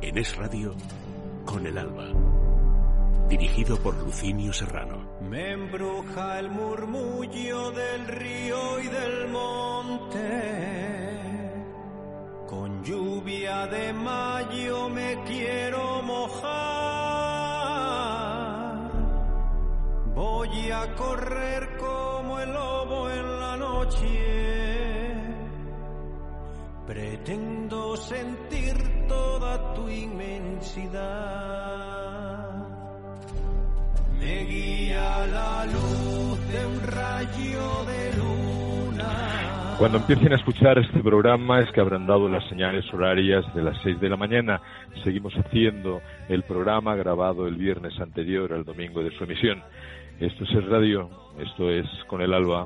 En Es Radio, Con el Alba. Dirigido por Lucinio Serrano. Me embruja el murmullo del río y del monte. Con lluvia de mayo me quiero mojar. Voy a correr como el lobo en la noche. Pretendo sentir toda tu inmensidad. Me guía la luz de un rayo de luna. Cuando empiecen a escuchar este programa es que habrán dado las señales horarias de las 6 de la mañana. Seguimos haciendo el programa grabado el viernes anterior al domingo de su emisión. Esto es Es Radio, esto es Con el Alba.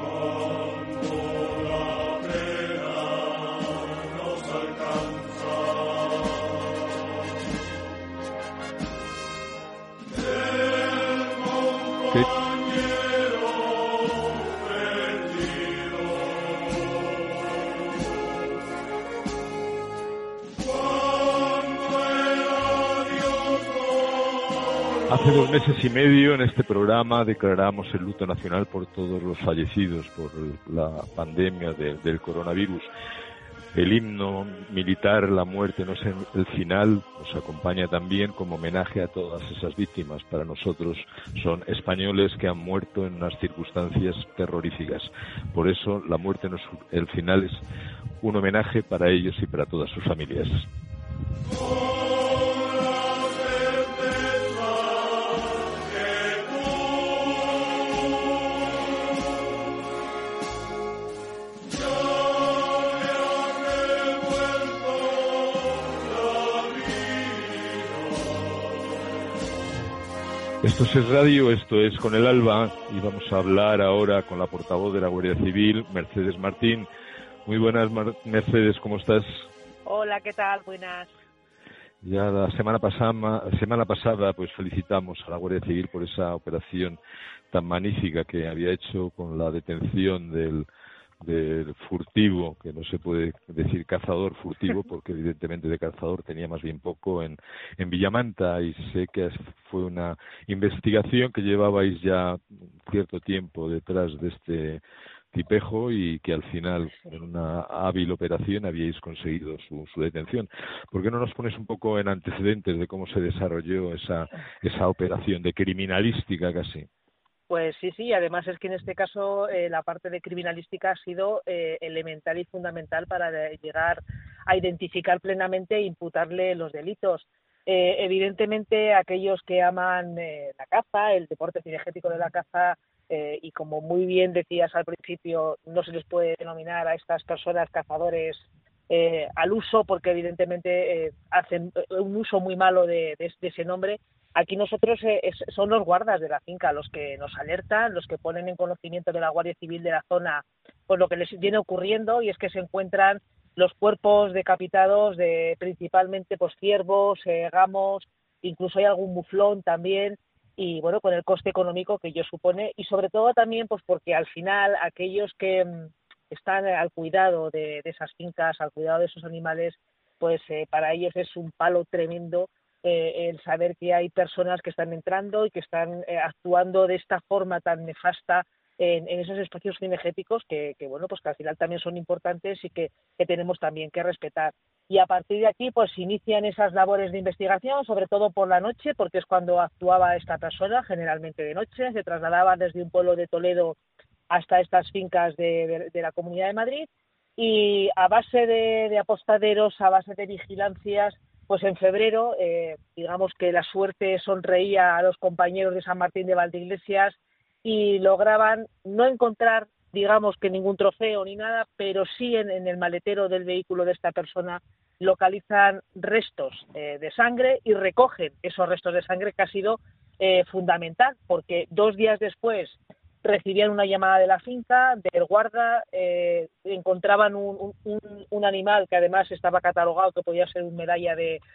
¿Qué? Hace 2 meses y medio en este programa declaramos el luto nacional por todos los fallecidos por la pandemia del coronavirus. El himno militar, La muerte no es el final, nos acompaña también como homenaje a todas esas víctimas. Para nosotros son españoles que han muerto en unas circunstancias terroríficas. Por eso la muerte no es el final, es un homenaje para ellos y para todas sus familias. Esto es Radio, esto es Con el Alba y vamos a hablar ahora con la portavoz de la Guardia Civil, Mercedes Martín. Muy buenas, Mercedes, ¿cómo estás? Hola, ¿qué tal? Buenas. Ya la semana pasada pues felicitamos a la Guardia Civil por esa operación tan magnífica que había hecho con la detención del furtivo, que no se puede decir cazador furtivo porque evidentemente de cazador tenía más bien poco en Villamanta, y sé que fue una investigación que llevabais ya cierto tiempo detrás de este tipejo y que al final en una hábil operación habíais conseguido su detención. ¿Por qué no nos pones un poco en antecedentes de cómo se desarrolló esa operación de criminalística casi? Pues sí, además es que en este caso la parte de criminalística ha sido elemental y fundamental para llegar a identificar plenamente e imputarle los delitos. Evidentemente aquellos que aman la caza, el deporte cinegético de la caza, y como muy bien decías al principio, no se les puede denominar a estas personas cazadores al uso, porque evidentemente hacen un uso muy malo de ese nombre. Aquí nosotros son los guardas de la finca los que nos alertan, los que ponen en conocimiento de la Guardia Civil de la zona pues lo que les viene ocurriendo, y es que se encuentran los cuerpos decapitados de principalmente pues ciervos, gamos, incluso hay algún muflón también, y bueno, con el coste económico que ello supone, y sobre todo también pues porque al final aquellos que están al cuidado de esas fincas, al cuidado de esos animales, pues para ellos es un palo tremendo el saber que hay personas que están entrando y que están actuando de esta forma tan nefasta en esos espacios cinegéticos que bueno, pues que al final también son importantes y que tenemos también que respetar. Y a partir de aquí pues se inician esas labores de investigación, sobre todo por la noche, porque es cuando actuaba esta persona, generalmente de noche. Se trasladaba desde un pueblo de Toledo hasta estas fincas de la Comunidad de Madrid, y a base de apostaderos, a base de vigilancias, pues en febrero, digamos que la suerte sonreía a los compañeros de San Martín de Valdeiglesias y lograban no encontrar, digamos que ningún trofeo ni nada, pero sí en el maletero del vehículo de esta persona localizan restos de sangre y recogen esos restos de sangre, que ha sido fundamental, porque 2 días después recibían una llamada de la finca, del guarda, encontraban un animal que además estaba catalogado que podía ser un medalla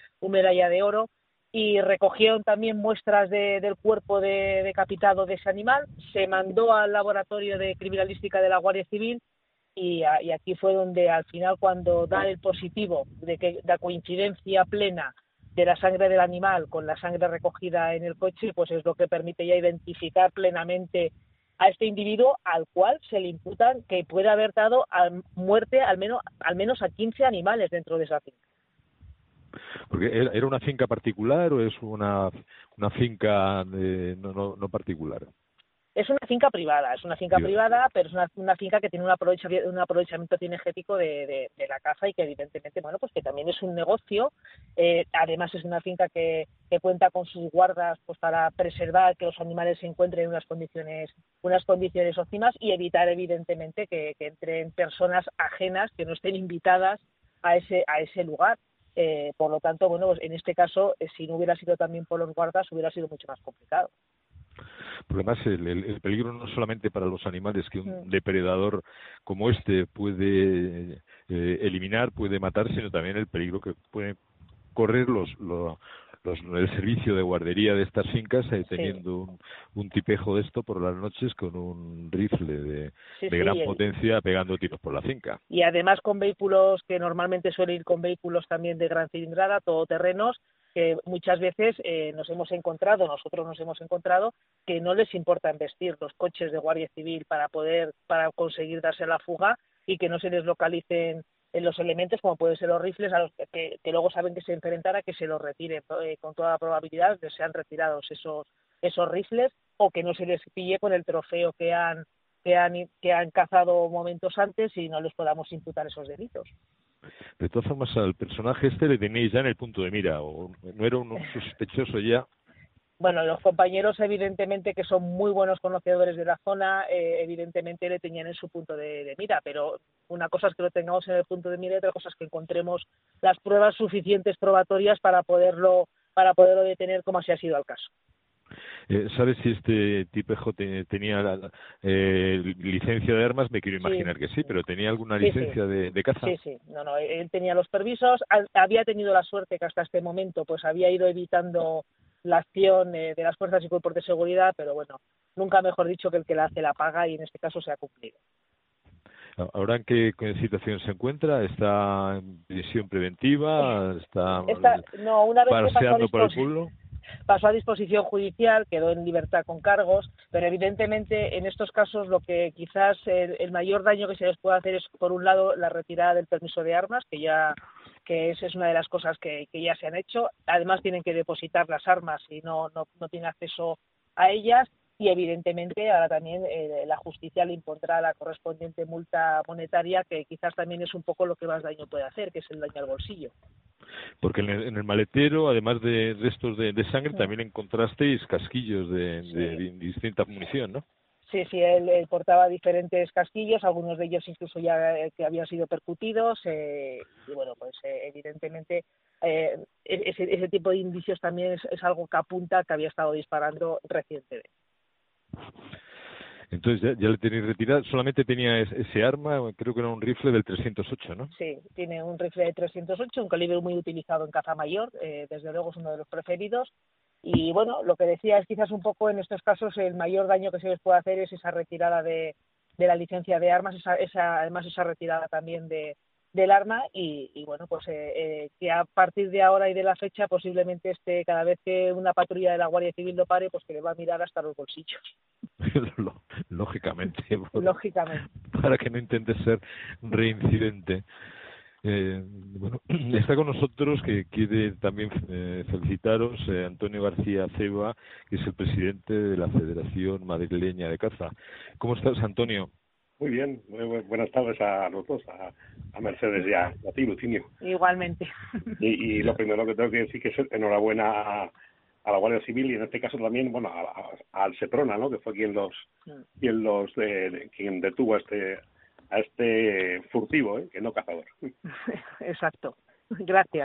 de oro, y recogieron también muestras del cuerpo decapitado de ese animal. Se mandó al laboratorio de criminalística de la Guardia Civil y aquí fue donde al final, cuando da el positivo de que la coincidencia plena de la sangre del animal con la sangre recogida en el coche, pues es lo que permite ya identificar plenamente a este individuo al cual se le imputan que puede haber dado muerte al menos a 15 animales dentro de esa finca. Porque ¿era una finca particular o es una finca no particular? Es una finca privada, pero es una finca que tiene un aprovechamiento cinegético de la caza y que evidentemente, bueno, pues que también es un negocio. Además es una finca que cuenta con sus guardas pues para preservar que los animales se encuentren en unas condiciones óptimas y evitar evidentemente que entren personas ajenas que no estén invitadas a ese lugar. Por lo tanto, bueno, pues en este caso, si no hubiera sido también por los guardas, hubiera sido mucho más complicado. Porque además el peligro no solamente para los animales que un depredador como este puede eliminar, puede matar, sino también el peligro que pueden correr el servicio de guardería de estas fincas teniendo un tipejo de esto por las noches con un rifle de gran potencia pegando tiros por la finca. Y además con vehículos que normalmente suelen ir con vehículos también de gran cilindrada, todoterrenos, que muchas veces nosotros nos hemos encontrado que no les importa embestir los coches de Guardia Civil para conseguir darse la fuga y que no se les localicen en los elementos como pueden ser los rifles a los que luego saben que se enfrentan a que se los retiren. Con toda probabilidad que sean retirados esos rifles o que no se les pille con el trofeo que han cazado momentos antes y no les podamos imputar esos delitos. De todas formas, al personaje le tenéis ya en el punto de mira, o no era un sospechoso ya. Bueno, los compañeros evidentemente que son muy buenos conocedores de la zona, evidentemente le tenían en su punto de mira, pero una cosa es que lo tengamos en el punto de mira y otra cosa es que encontremos las pruebas suficientes probatorias para poderlo detener como así ha sido el caso. ¿Sabes si este tipejo tenía licencia de armas? Me quiero imaginar que sí, pero ¿tenía alguna licencia de caza? Sí. No, él tenía los permisos. Había tenido la suerte que hasta este momento pues había ido evitando la acción de las fuerzas y cuerpos de seguridad, pero bueno, nunca mejor dicho que el que la hace la paga y en este caso se ha cumplido. ¿Ahora en qué situación se encuentra? ¿Está en prisión preventiva? ¿Está una vez paseando por el pueblo? Pasó a disposición judicial, quedó en libertad con cargos, pero evidentemente en estos casos lo que quizás el mayor daño que se les puede hacer es, por un lado, la retirada del permiso de armas, que esa es una de las cosas que ya se han hecho. Además tienen que depositar las armas y no tienen acceso a ellas. Y evidentemente ahora también la justicia le impondrá la correspondiente multa monetaria, que quizás también es un poco lo que más daño puede hacer, que es el daño al bolsillo. Porque en el maletero, además de restos de sangre, también encontrasteis casquillos de distinta munición, ¿no? Sí, él portaba diferentes casquillos, algunos de ellos incluso ya que habían sido percutidos, y bueno, pues evidentemente ese tipo de indicios también es algo que apunta que había estado disparando recientemente. Entonces ya le tenéis retirado. Solamente tenía ese arma, creo que era un rifle del 308, ¿no? Sí, tiene un rifle de 308, un calibre muy utilizado en caza mayor, desde luego es uno de los preferidos. Y bueno, lo que decía es quizás un poco en estos casos el mayor daño que se les puede hacer es esa retirada de la licencia de armas, además esa retirada también del arma y bueno, pues que a partir de ahora y de la fecha posiblemente cada vez que una patrulla de la Guardia Civil lo pare, pues que le va a mirar hasta los bolsillos. Lógicamente. Lógicamente. Para que no intente ser reincidente. Bueno, está con nosotros, que quiere también felicitaros, Antonio García Ceba, que es el presidente de la Federación Madrileña de Caza. ¿Cómo estás, Antonio? Muy bien, buenas tardes a los dos, a Mercedes y a ti, Lucinio. Igualmente. Y lo primero que tengo que decir que es enhorabuena a la Guardia Civil y en este caso también, bueno, al Seprona, ¿no? Que fue quien detuvo a este furtivo, que no cazador. Exacto. Gracias.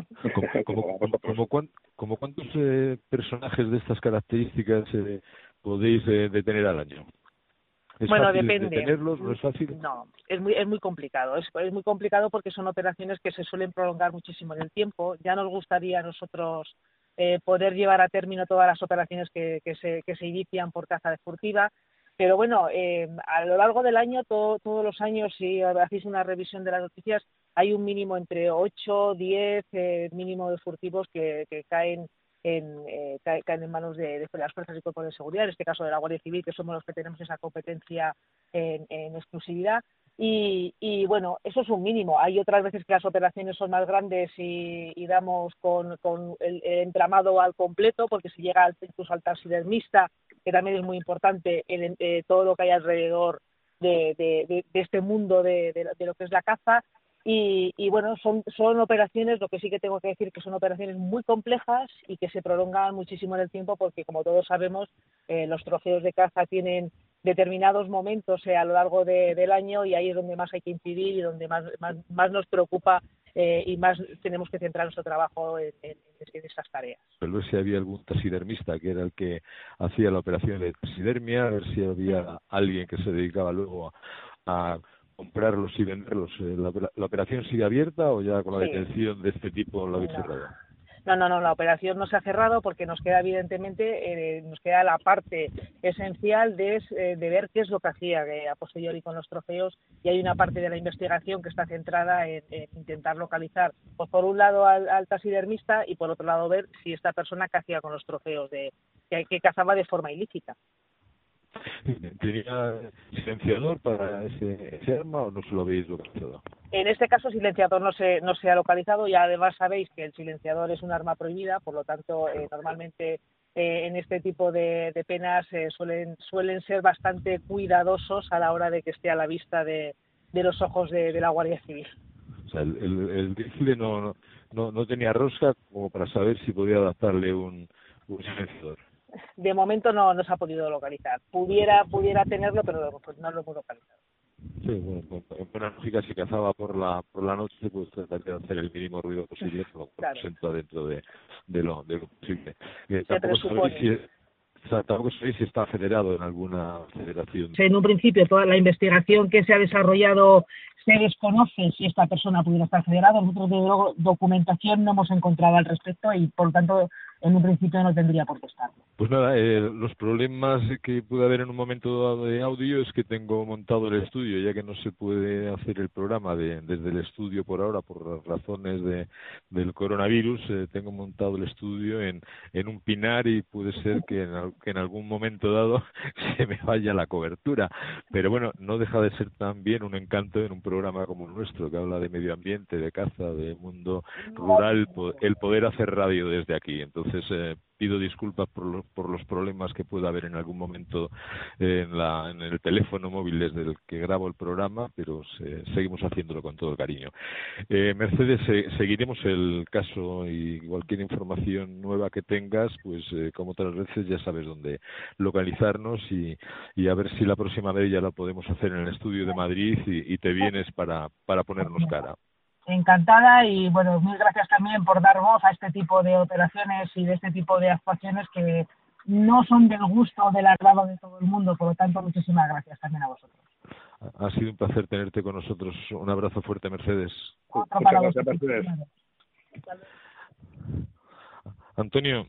¿Como cuántos personajes de estas características podéis detener al año? ¿Es bueno, fácil depende. detenerlos? ¿No es fácil? No, es muy complicado. Es muy complicado porque son operaciones que se suelen prolongar muchísimo en el tiempo. Ya nos gustaría a nosotros poder llevar a término todas las operaciones que se inician por caza de furtiva. Pero bueno, a lo largo del año, todos los años, si hacéis una revisión de las noticias, hay un mínimo entre 8, 10 mínimo de furtivos que caen caen en manos de las fuerzas y cuerpos de seguridad, en este caso de la Guardia Civil, que somos los que tenemos esa competencia en exclusividad. Y bueno, eso es un mínimo. Hay otras veces que las operaciones son más grandes y damos con el entramado al completo, porque se llega incluso al taxidermista, que también es muy importante, todo lo que hay alrededor de este mundo de lo que es la caza. Y bueno, son operaciones, lo que sí que tengo que decir que son operaciones muy complejas y que se prolongan muchísimo en el tiempo, porque como todos sabemos, los trofeos de caza tienen determinados momentos a lo largo del año, y ahí es donde más hay que incidir y donde más nos preocupa y más tenemos que centrar nuestro trabajo en esas tareas. Pero ver si había algún taxidermista que era el que hacía la operación de taxidermia, a ver si había alguien que se dedicaba luego a comprarlos y venderlos. ¿La operación sigue abierta o ya con la detención de este tipo la habéis cerrado? No, la operación no se ha cerrado, porque nos queda evidentemente nos queda la parte esencial de ver qué es lo que hacía a posteriori con los trofeos, y hay una parte de la investigación que está centrada en intentar localizar, pues por un lado al taxidermista y por otro lado ver si esta persona que hacía con los trofeos que cazaba de forma ilícita. ¿Tenía silenciador para ese arma o no se lo habéis localizado? En este caso, silenciador no se ha localizado, y además sabéis que el silenciador es un arma prohibida, por lo tanto, normalmente en este tipo de penas suelen ser bastante cuidadosos a la hora de que esté a la vista de los ojos de la Guardia Civil. O sea, el rifle no tenía rosca como para saber si podía adaptarle un silenciador. De momento no se ha podido localizar. Pudiera tenerlo, pero pues no lo hemos localizado. Sí, bueno, en buena lógica, si cazaba por la noche, pues trataría de hacer el mínimo ruido posible, pero claro, se entra dentro de lo posible. Tampoco sabéis si está federado en alguna federación. En un principio, toda la investigación que se ha desarrollado se desconoce si esta persona pudiera estar federada. Nosotros, desde luego, documentación no hemos encontrado al respecto y, por lo tanto, en un principio no tendría por qué estarlo. Pues nada, los problemas que puede haber en un momento dado de audio es que tengo montado el estudio, ya que no se puede hacer el programa desde el estudio por ahora, por razones del coronavirus. Tengo montado el estudio en un pinar y puede ser que en algún momento dado se me vaya la cobertura. Pero bueno, no deja de ser también un encanto en un programa como el nuestro, que habla de medio ambiente, de caza, de mundo rural, el poder hacer radio desde aquí. Entonces, pido disculpas por los problemas que pueda haber en algún momento en el teléfono móvil desde el que grabo el programa, pero seguimos haciéndolo con todo el cariño. Mercedes, seguiremos el caso, y cualquier información nueva que tengas, pues como otras veces ya sabes dónde localizarnos, y a ver si la próxima vez ya la podemos hacer en el estudio de Madrid y te vienes para ponernos cara. Encantada, y bueno, mil gracias también por dar voz a este tipo de operaciones y de este tipo de actuaciones que no son del gusto o del agrado de todo el mundo. Por lo tanto, muchísimas gracias también a vosotros. Ha sido un placer tenerte con nosotros. Un abrazo fuerte, Mercedes. Otro para vosotros. Sí. Antonio.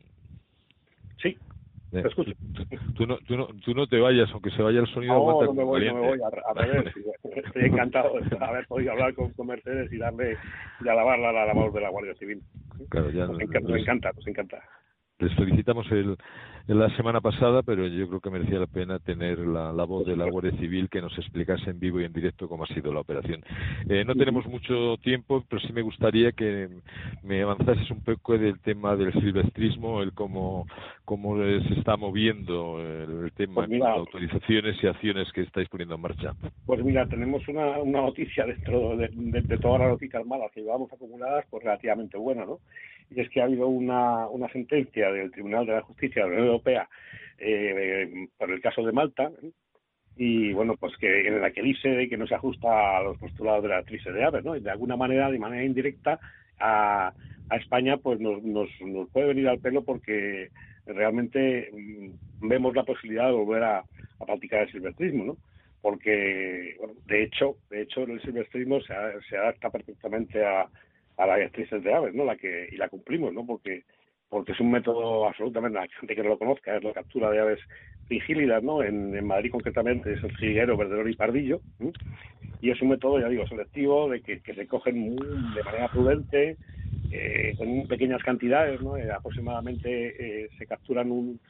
Te escucho. Tú no te vayas, aunque se vaya el sonido. No me voy, al revés. Estoy encantado de haber podido hablar con Mercedes y alabarla la labor de la Guardia Civil. Claro, ya nos encanta. Les felicitamos la semana pasada, pero yo creo que merecía la pena tener la voz de la Guardia Civil que nos explicase en vivo y en directo cómo ha sido la operación. No tenemos mucho tiempo, pero sí me gustaría que me avanzases un poco del tema del silvestrismo, el cómo se está moviendo el tema de autorizaciones y acciones que estáis poniendo en marcha. Pues mira, tenemos una noticia dentro de todas las noticias malas que llevamos acumuladas, pues relativamente buena, ¿no? Y es que ha habido una sentencia del Tribunal de la Justicia de la Unión Europea por el caso de Malta, y bueno, pues que en la que dice que no se ajusta a los postulados de la trise de aves, ¿no? Y de alguna manera, de manera indirecta, a España pues nos puede venir al pelo, porque realmente vemos la posibilidad de volver a practicar el silvestrismo, ¿no? Porque, bueno, de hecho el silvestrismo se adapta perfectamente a las directrices de aves, ¿no? Y la cumplimos, ¿no? Porque es un método absolutamente, la gente que no lo conozca, es la captura de aves frigílidas, ¿no? En Madrid concretamente es el jilguero, verdelor y pardillo, ¿sí? y es un método, ya digo, selectivo, de que se cogen de manera prudente, con pequeñas cantidades, ¿no? Aproximadamente se capturan un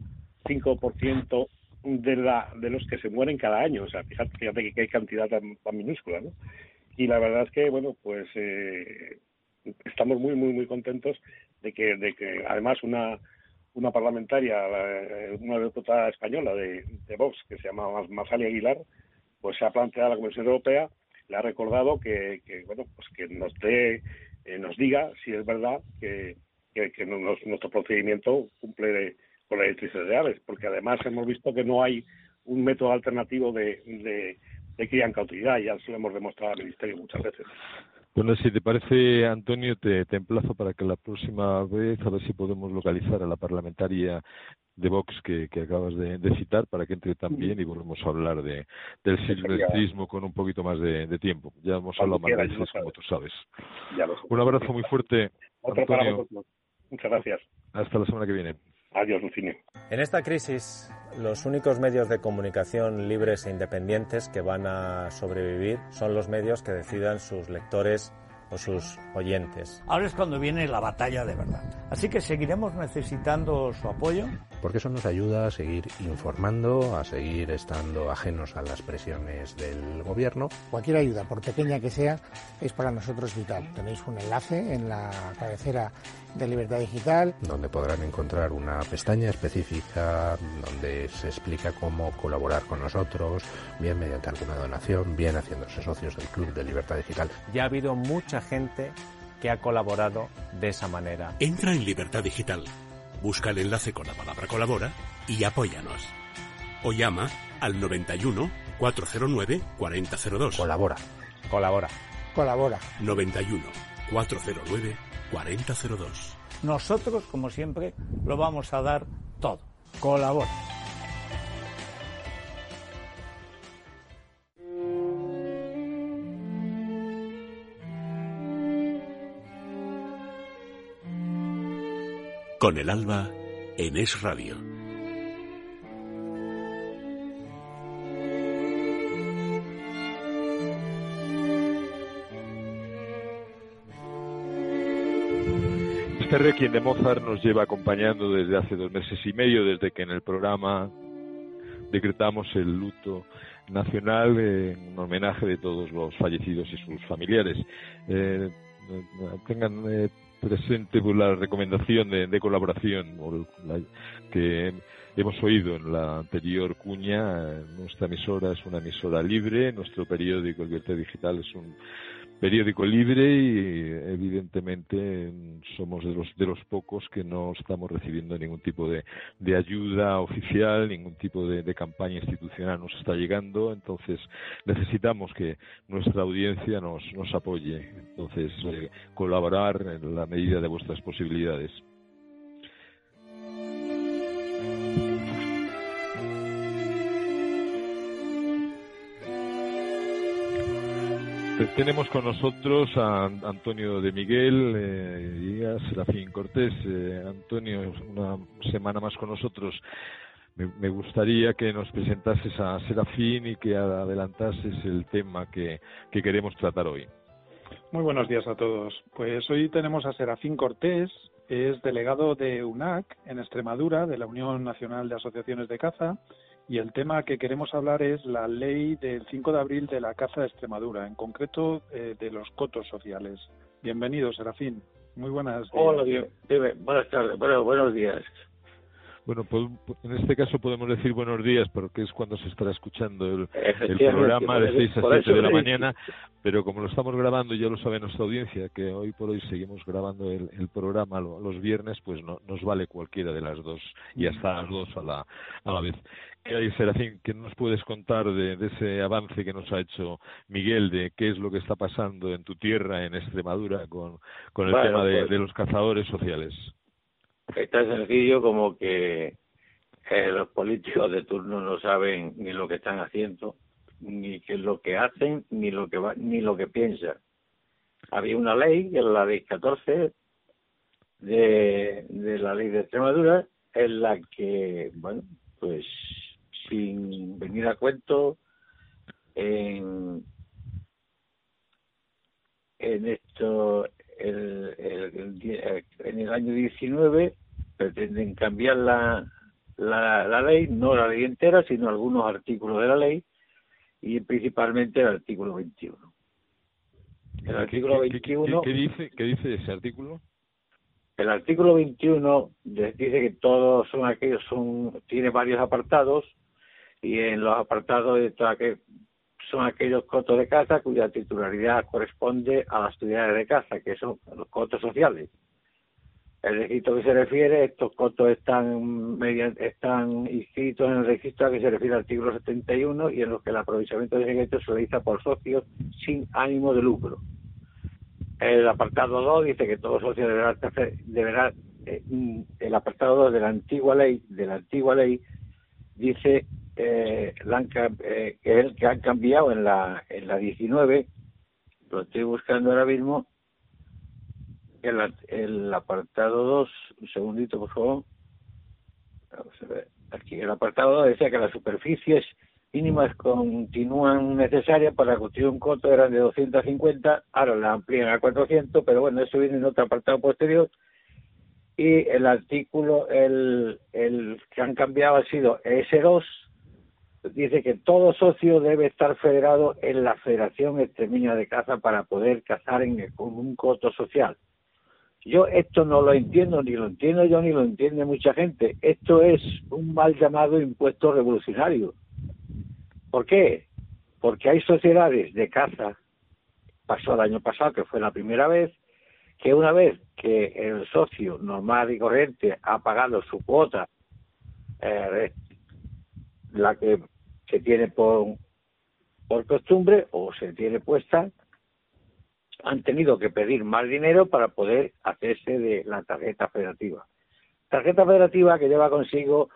0,5% de los que se mueren cada año. O sea, fíjate que hay cantidad tan minúscula, ¿no? Y la verdad es que, bueno, pues estamos muy contentos de que además una parlamentaria, una diputada española de Vox, que se llama Masalia Aguilar, pues se ha planteado a la Comisión Europea, le ha recordado que bueno, pues que nos diga si es verdad que nuestro procedimiento cumple con las directrices reales, porque además hemos visto que no hay un método alternativo de cría en cautividad, ya se lo hemos demostrado al Ministerio muchas veces. Bueno, si te parece, Antonio, te emplazo para que la próxima vez, a ver si podemos localizar a la parlamentaria de Vox que acabas de citar, para que entre también y volvemos a hablar del silvestrismo con un poquito más de tiempo. Ya hemos hablado más veces, como tú sabes. Un abrazo muy fuerte, Otro Antonio. para vosotros. Muchas gracias. Hasta la semana que viene. Adiós, Lucinio. En esta crisis, los únicos medios de comunicación libres e independientes que van a sobrevivir son los medios que decidan sus lectores o sus oyentes. Ahora es cuando viene la batalla de verdad. Así que seguiremos necesitando su apoyo. Porque eso nos ayuda a seguir informando, a seguir estando ajenos a las presiones del gobierno. Cualquier ayuda, por pequeña que sea, es para nosotros vital. Tenéis un enlace en la cabecera de Libertad Digital, donde podrán encontrar una pestaña específica donde se explica cómo colaborar con nosotros, bien mediante alguna donación, bien haciéndose socios del Club de Libertad Digital. Ya ha habido mucha gente que ha colaborado de esa manera. Entra en Libertad Digital, busca el enlace con la palabra colabora y apóyanos. O llama al 91 409 4002. Colabora. 91 409 4002. Nosotros, como siempre, lo vamos a dar todo. Colabora. Con el alba en Es Radio. Este requiem de Mozart nos lleva acompañando desde hace 2 meses y medio, desde que en el programa decretamos el luto nacional en homenaje de todos los fallecidos y sus familiares. Tengan presente la recomendación de colaboración que hemos oído en la anterior cuña. Nuestra emisora es una emisora libre, nuestro periódico, el Libertad Digital, es un periódico libre y evidentemente somos de los pocos que no estamos recibiendo ningún tipo de ayuda oficial, ningún tipo de campaña institucional nos está llegando. Entonces necesitamos que nuestra audiencia nos apoye. Entonces colaborar en la medida de vuestras posibilidades. Tenemos con nosotros a Antonio de Miguel y a Serafín Cortés. Antonio, una semana más con nosotros. Me gustaría que nos presentases a Serafín y que adelantases el tema que queremos tratar hoy. Muy buenos días a todos. Pues hoy tenemos a Serafín Cortés, es delegado de UNAC en Extremadura, de la Unión Nacional de Asociaciones de Caza, y el tema que queremos hablar es la ley del 5 de abril de la caza de Extremadura, en concreto de los cotos sociales. Bienvenido, Serafín. Muy buenas. Hola, buenas tardes, buenos días. Bueno, pues en este caso podemos decir buenos días porque es cuando se estará escuchando el programa de 6 a 7 de la mañana, pero como lo estamos grabando, ya lo sabe nuestra audiencia, que hoy por hoy seguimos grabando el programa los viernes, pues nos vale cualquiera de las dos y hasta las dos a la vez. Serafín, ¿qué nos puedes contar de ese avance que nos ha hecho Miguel, de qué es lo que está pasando en tu tierra, en Extremadura, con el tema de los cazadores sociales? Es tan sencillo como que los políticos de turno no saben ni lo que están haciendo, ni qué es lo que hacen, ni lo que piensan. Había una ley, que es la ley 14 de la ley de Extremadura, en la que, bueno, pues sin venir a cuento, en en el año 19 pretenden cambiar la ley, no la ley entera, sino algunos artículos de la ley, y principalmente el artículo 21. El artículo 21... ¿Qué dice ese artículo? El artículo 21 dice que todos tiene varios apartados, y en los apartados son aquellos cotos de caza cuya titularidad corresponde a las unidades de caza, que son los cotos sociales. El registro que se refiere, estos cotos están inscritos en el registro a que se refiere al artículo 71 y en los que el aprovechamiento de secretos se realiza por socios sin ánimo de lucro. El apartado 2 dice que todo socio deberá el apartado 2 de la antigua ley dice que es el que han cambiado en la 19, lo estoy buscando ahora mismo. El apartado 2, un segundito por favor. Vamos a ver. Aquí el apartado 2 decía que las superficies mínimas continúan necesarias para construir un coto, eran de 250, ahora la amplían a 400, pero bueno, eso viene en otro apartado posterior. Y el artículo, el que han cambiado ha sido S2, dice que todo socio debe estar federado en la Federación Extremeña de Caza para poder cazar con un coto social. Yo esto no lo entiendo, ni lo entiendo yo, ni lo entiende mucha gente. Esto es un mal llamado impuesto revolucionario. ¿Por qué? Porque hay sociedades de caza, pasó el año pasado, que fue la primera vez, que una vez que el socio normal y corriente ha pagado su cuota, la que se tiene por costumbre o se tiene puesta, han tenido que pedir más dinero para poder hacerse de la tarjeta federativa. Tarjeta federativa que lleva consigo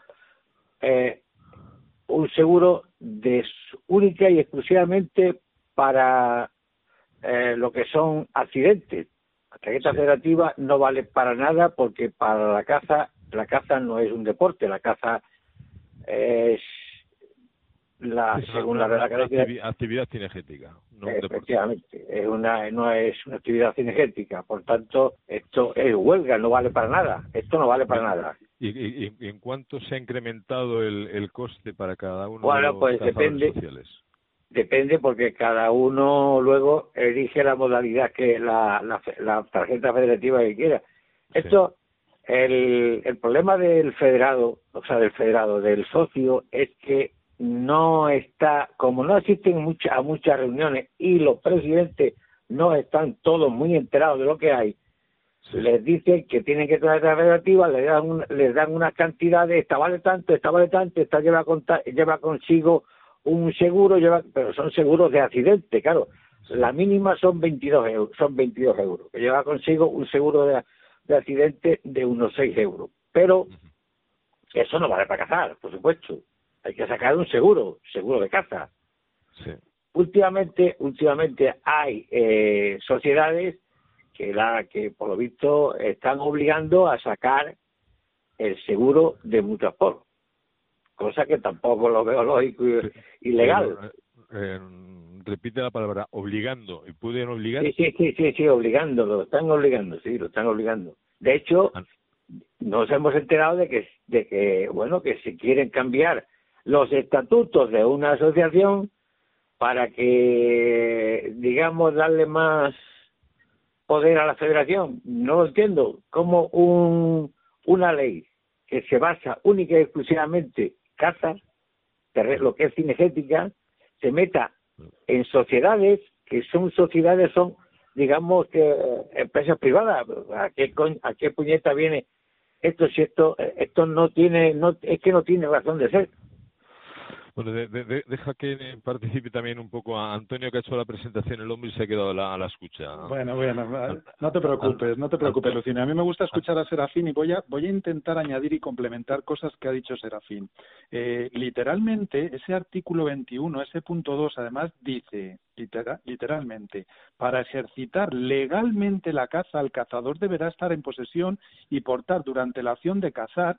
un seguro única y exclusivamente para lo que son accidentes. La tarjeta federativa no vale para nada porque para la caza no es un deporte, la caza es según la actividad cinegética, no un deporte. Efectivamente, no es una actividad cinegética, por tanto esto es huelga, no vale para nada, esto no vale para nada. ¿Y en cuánto se ha incrementado el coste para cada uno de los cazadores sociales? Depende porque cada uno luego elige la modalidad que la tarjeta federativa que quiera. Esto, el problema del del socio es que no está, como no asisten a muchas reuniones y los presidentes no están todos muy enterados de lo que hay, les dicen que tienen que traer la federativa, les dan unas cantidades, esta vale tanto, esta lleva consigo un seguro, pero son seguros de accidente, claro. La mínima son 22 euros, que lleva consigo un seguro de accidente de unos 6 euros. Pero eso no vale para cazar, por supuesto. Hay que sacar un seguro de caza. Sí. Últimamente hay sociedades que por lo visto están obligando a sacar el seguro de Mutasport, cosa que tampoco lo veo lógico y legal. Repite la palabra, obligando. ¿Y pueden obligar? Sí, obligando, lo están obligando. De hecho, nos hemos enterado de que se quieren cambiar los estatutos de una asociación para que, digamos, darle más poder a la federación. No lo entiendo. Como una ley que se basa única y exclusivamente caza, lo que es cinegética, se meta en sociedades que son digamos que empresas privadas. ¿A qué puñeta viene esto si esto no tiene razón de ser? Bueno, deja que participe también un poco a Antonio, que ha hecho la presentación, el hombre, y se ha quedado a la escucha. Bueno, no te preocupes, Lucina. A mí me gusta escuchar a Serafín y voy a intentar añadir y complementar cosas que ha dicho Serafín. Literalmente, ese artículo 21, ese punto 2, además dice, literalmente, para ejercitar legalmente la caza, el cazador deberá estar en posesión y portar durante la acción de cazar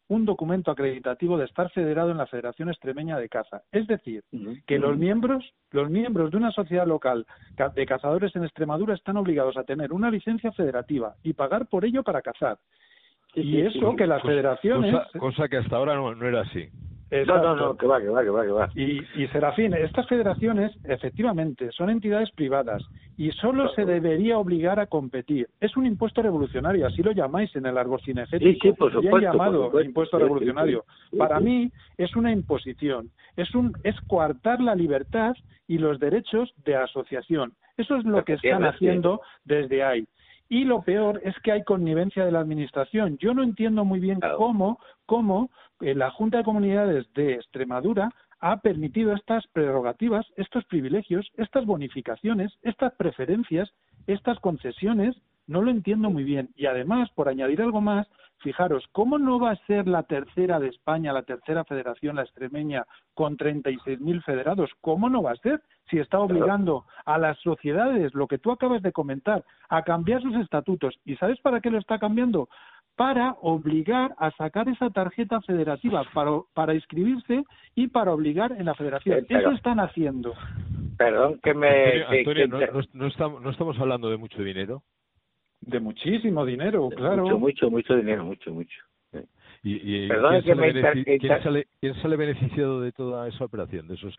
un documento acreditativo de estar federado en la Federación Extremeña de Caza. Es decir, que los miembros de una sociedad local de cazadores en Extremadura están obligados a tener una licencia federativa y pagar por ello para cazar. Y eso que las federaciones... Cosa que hasta ahora no era así. No, que va. Y Serafín, estas federaciones efectivamente son entidades privadas y solo se debería obligar a competir. Es un impuesto revolucionario, así lo llamáis en el árbol cinegético. Sí, por supuesto, bien llamado por impuesto revolucionario. Sí. Para mí es una imposición, es coartar la libertad y los derechos de asociación. Eso es lo que están haciendo desde ahí. Y lo peor es que hay connivencia de la administración. Yo no entiendo muy bien cómo la Junta de Comunidades de Extremadura ha permitido estas prerrogativas, estos privilegios, estas bonificaciones, estas preferencias, estas concesiones. No lo entiendo muy bien. Y además, por añadir algo más, fijaros, ¿cómo no va a ser la tercera de España, la tercera federación, la extremeña, con 36.000 federados? ¿Cómo no va a ser? Si está obligando a las sociedades, lo que tú acabas de comentar, a cambiar sus estatutos. ¿Y sabes para qué lo está cambiando? Para obligar a sacar esa tarjeta federativa, para inscribirse y para obligar en la federación. Eso están haciendo. Perdón que me... Antonio, no estamos hablando de mucho dinero. De muchísimo dinero, claro. Mucho dinero, mucho. ¿Y perdón quién sale beneficiado de toda esa operación, de esos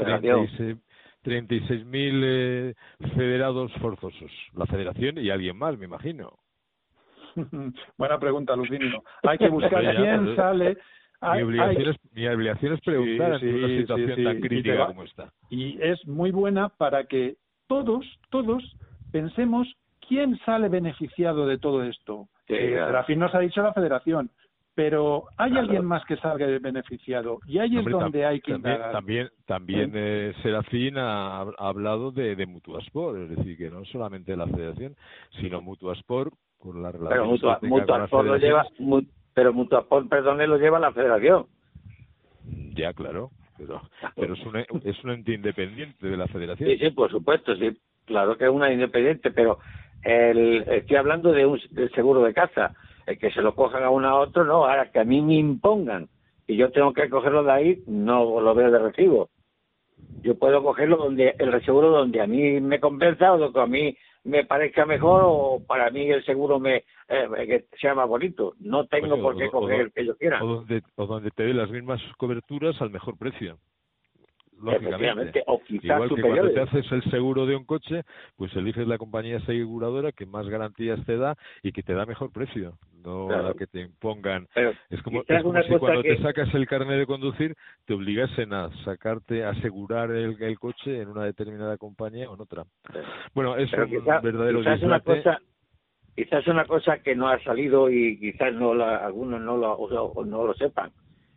36.000 federados forzosos? La federación y alguien más, me imagino. Buena pregunta, Lucinio. Hay que buscar quién sale. Mi obligación es preguntar en una situación tan crítica como esta. Y es muy buena para que todos pensemos quién sale beneficiado de todo esto. Serafín nos ha dicho la federación, pero hay alguien más que salga beneficiado, y ahí es donde hay que indagar. También Serafín ha hablado de Mutuasport, es decir, que no solamente de la federación, sino Mutuasport por la relación. Pero Mutuasport lo lleva, lo lleva la federación. Ya, claro, pero es un ente independiente de la federación. Sí, por supuesto, sí, claro que es una independiente, pero estoy hablando del seguro de caza. El que se lo cojan a uno a otro, no. Ahora que a mí me impongan y yo tengo que cogerlo de ahí, no lo veo de recibo. Yo puedo cogerlo el seguro donde a mí me compensa, o donde a mí me parezca mejor, o para mí el seguro que sea más bonito. No tengo por qué coger el que yo quiera. O donde te dé las mismas coberturas al mejor precio. Lógicamente. O quizás igual que superiores. cuando te haces el seguro de un coche, pues eliges la compañía aseguradora que más garantías te da y que te da mejor precio, no la que te impongan. Pero es como si cuando te sacas el carnet de conducir te obligasen a asegurar el coche en una determinada compañía o en otra. Bueno, es un verdadero dislate. Quizás una cosa que no ha salido y quizás algunos no lo sepan.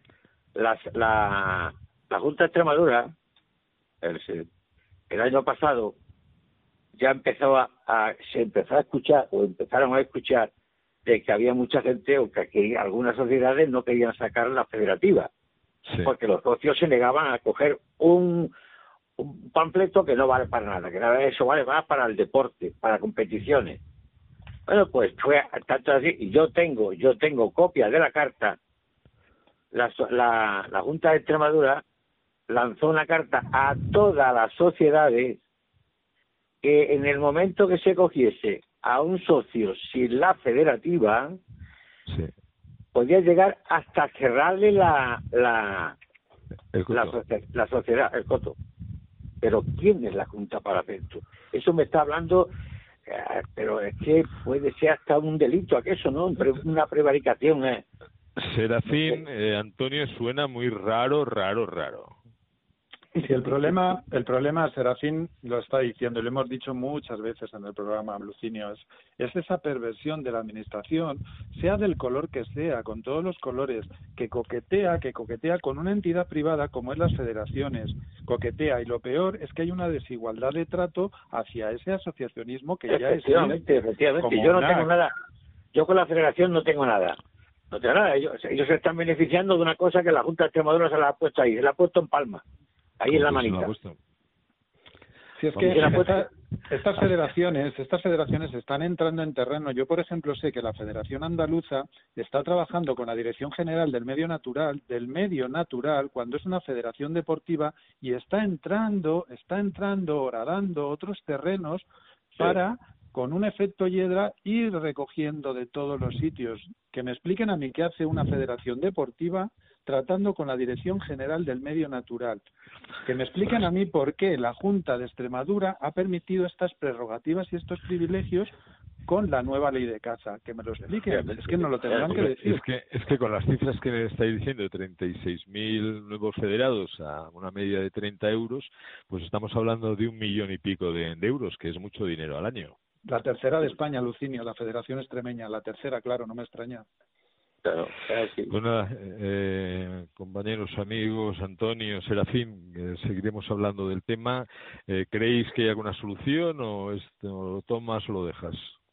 La Junta de Extremadura, el año pasado, ya se empezó a escuchar, o empezaron a escuchar, de que había mucha gente, o que algunas sociedades no querían sacar la federativa, porque los socios se negaban a coger un panfleto que no vale para nada, que eso vale más para el deporte, para competiciones. Bueno, pues fue tanto así, y yo tengo copias de la carta. La Junta de Extremadura lanzó una carta a todas las sociedades que en el momento que se cogiese a un socio sin la federativa, podía llegar hasta cerrarle la sociedad, el coto. Pero ¿quién es la Junta para hacer esto? Eso me está hablando, pero es que puede ser hasta un delito, aquello, ¿no? Una prevaricación. Serafín, Antonio, suena muy raro. Sí, el problema, Serafín lo está diciendo, y lo hemos dicho muchas veces en el programa, Lucinio, es esa perversión de la administración, sea del color que sea, con todos los colores, que coquetea con una entidad privada como es las federaciones, coquetea, y lo peor es que hay una desigualdad de trato hacia ese asociacionismo que ya es... Efectivamente, yo no tengo nada, yo con la federación no tengo nada. No tengo nada, ellos se están beneficiando de una cosa que la Junta de Extremadura se la ha puesto ahí, se la ha puesto en Palma, ahí en la manita. Si es que Estas federaciones están entrando en terreno. Yo, por ejemplo, sé que la Federación Andaluza está trabajando con la Dirección General del Medio Natural, cuando es una federación deportiva, y está entrando, horadando otros terrenos para, con un efecto hiedra, ir recogiendo de todos los sitios. Que me expliquen a mí qué hace una federación deportiva tratando con la Dirección General del Medio Natural. Que me expliquen a mí por qué la Junta de Extremadura ha permitido estas prerrogativas y estos privilegios con la nueva ley de caza. Que me lo expliquen, es que nos lo tendrán que decir. Es que con las cifras que me estáis diciendo, de 36.000 nuevos federados a una media de 30 euros, pues estamos hablando de 1 millón y pico de euros, que es mucho dinero al año. La tercera de España, Lucinio, la Federación Extremeña, la tercera, claro, no me extraña. Claro, sí. Bueno, compañeros, amigos, Antonio, Serafín, seguiremos hablando del tema. ¿Creéis que hay alguna solución o lo tomas o lo dejas?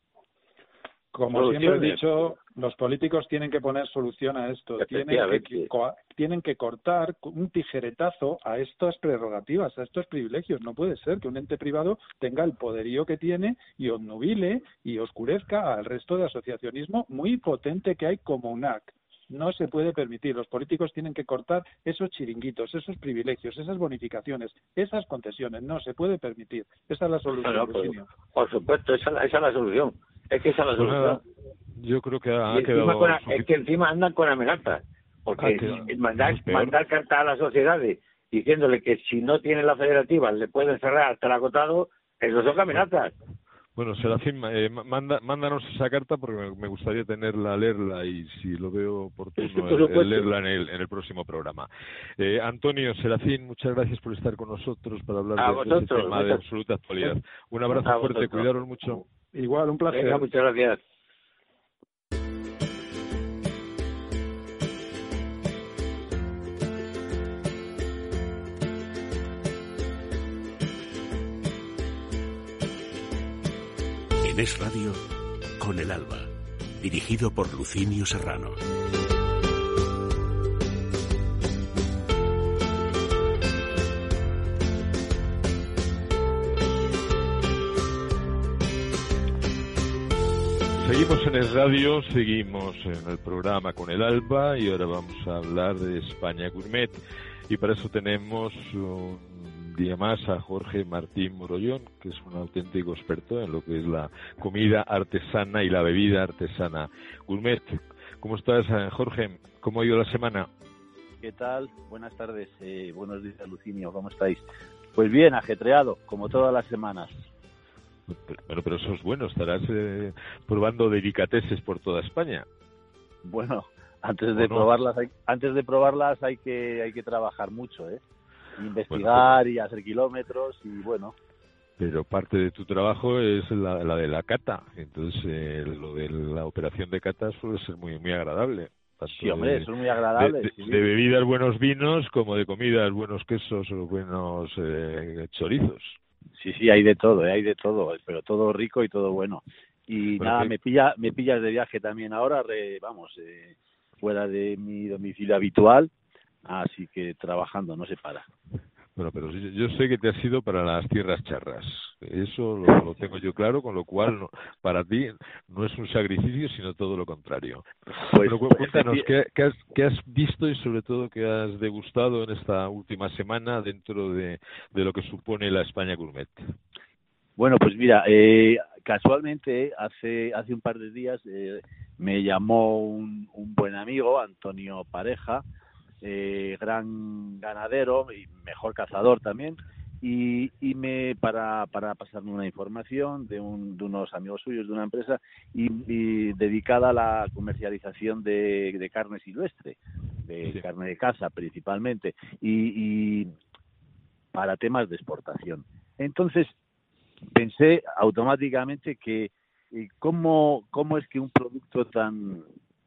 Como siempre he dicho, los políticos tienen que poner solución a esto. Tienen que cortar un tijeretazo a estas prerrogativas, a estos privilegios. No puede ser que un ente privado tenga el poderío que tiene y obnubile y oscurezca al resto de asociacionismo muy potente que hay como UNAC. No se puede permitir. Los políticos tienen que cortar esos chiringuitos, esos privilegios, esas bonificaciones, esas concesiones. No se puede permitir. Esa es la solución. Por supuesto, esa es la solución. Es que esa es la solución. Yo creo que ha quedado... Es que encima andan con amenazas. Porque mandar cartas a las sociedades diciéndole que si no tiene la federativa le pueden cerrar hasta el agotado, eso son amenazas. Bueno, Serafín, mándanos esa carta porque me gustaría leerla y si lo veo oportuno, leerla en el próximo programa. Antonio, Serafín, muchas gracias por estar con nosotros para hablar de este tema de absoluta actualidad. Un abrazo fuerte, cuidaros mucho. Igual, un placer. Venga, muchas gracias. En Es Radio, Con el Alba, dirigido por Lucinio Serrano. Seguimos en Es Radio, seguimos en el programa Con el Alba y ahora vamos a hablar de España Gourmet y para eso tenemos un día más a Jorge Martín Morollón, que es un auténtico experto en lo que es la comida artesana y la bebida artesana gourmet. ¿Cómo estás, Jorge? ¿Cómo ha ido la semana? ¿Qué tal? Buenas tardes, buenos días, Lucinio, ¿cómo estáis? Pues bien, ajetreado, como todas las semanas. Bueno, pero eso es bueno, estarás probando delicateses por toda España. Bueno, antes de probarlas hay que trabajar mucho, investigar y hacer kilómetros y bueno. Pero parte de tu trabajo es la de la cata, entonces lo de la operación de cata suele ser muy muy agradable. Sí, hombre, eso es muy agradable. De bebidas buenos vinos como de comidas buenos quesos o buenos chorizos. Sí, hay de todo, pero todo rico y todo bueno. Y bueno, nada, me pillas de viaje también ahora, fuera de mi domicilio habitual, así que trabajando, no se para. Bueno, pero yo sé que te has ido para las tierras charras, eso lo tengo yo claro, con lo cual para ti no es un sacrificio, sino todo lo contrario. Pues, pero cuéntanos, ¿qué has visto y sobre todo qué has degustado en esta última semana dentro de lo que supone la España Gourmet? Bueno, pues mira, casualmente hace un par de días me llamó un buen amigo, Antonio Pareja, gran ganadero y mejor cazador también, y para pasarme una información de unos amigos suyos de una empresa y dedicada a la comercialización de carne silvestre, carne de caza principalmente, y para temas de exportación. Entonces pensé automáticamente que cómo es que un producto tan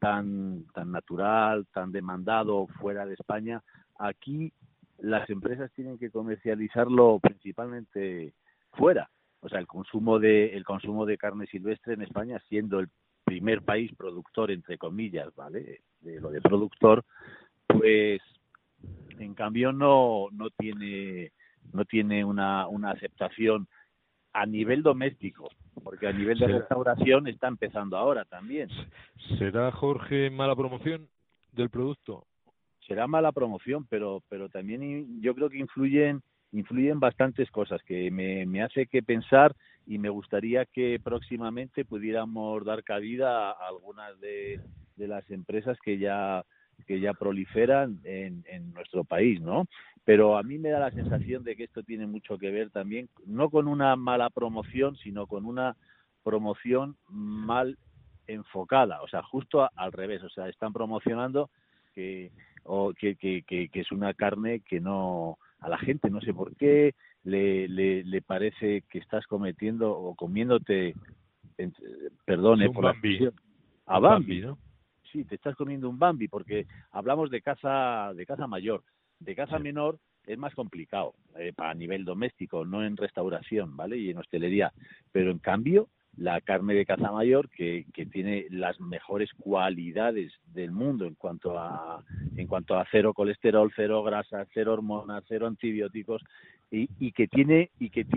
natural, tan demandado fuera de España, aquí las empresas tienen que comercializarlo principalmente fuera. O sea, el consumo de carne silvestre en España, siendo el primer país productor, entre comillas, ¿vale? De lo de productor, pues en cambio no tiene una aceptación a nivel doméstico, porque a nivel de restauración está empezando ahora también. ¿Será, Jorge, mala promoción del producto? Será mala promoción, pero también yo creo que influyen bastantes cosas que me hace que pensar, y me gustaría que próximamente pudiéramos dar cabida a algunas de las empresas que ya proliferan en nuestro país, ¿no? Pero a mí me da la sensación de que esto tiene mucho que ver también, no con una mala promoción, sino con una promoción mal enfocada, o sea, justo al revés, o sea, están promocionando que es una carne que no, a la gente no sé por qué le parece que estás cometiendo o comiéndote, perdone por Bambi. A Bambi, ¿no? Sí, te estás comiendo un Bambi, porque hablamos de caza mayor. De caza menor es más complicado a nivel doméstico, no en restauración, ¿vale? Y en hostelería. Pero en cambio, la carne de caza mayor, que tiene las mejores cualidades del mundo en cuanto a cero colesterol, cero grasa, cero hormonas, cero antibióticos, y que tiene y que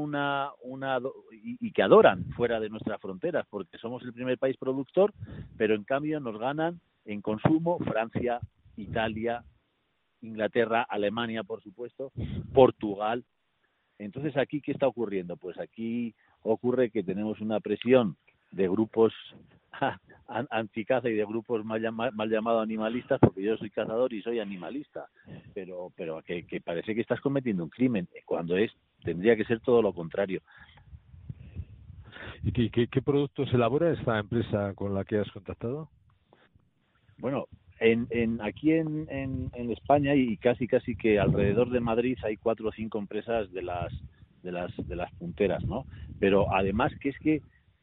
adoran fuera de nuestras fronteras, porque somos el primer país productor, pero en cambio nos ganan en consumo Francia, Italia, Inglaterra, Alemania, por supuesto, Portugal. Entonces, ¿aquí qué está ocurriendo? Pues aquí ocurre que tenemos una presión de grupos anticaza y de grupos mal llamados animalistas, porque yo soy cazador y soy animalista, pero que parece que estás cometiendo un crimen, cuando tendría que ser todo lo contrario. ¿Y qué productos elabora esta empresa con la que has contactado? Bueno, aquí en España, y casi que alrededor de Madrid, hay 4 o 5 empresas de las punteras, ¿no? Pero además que es que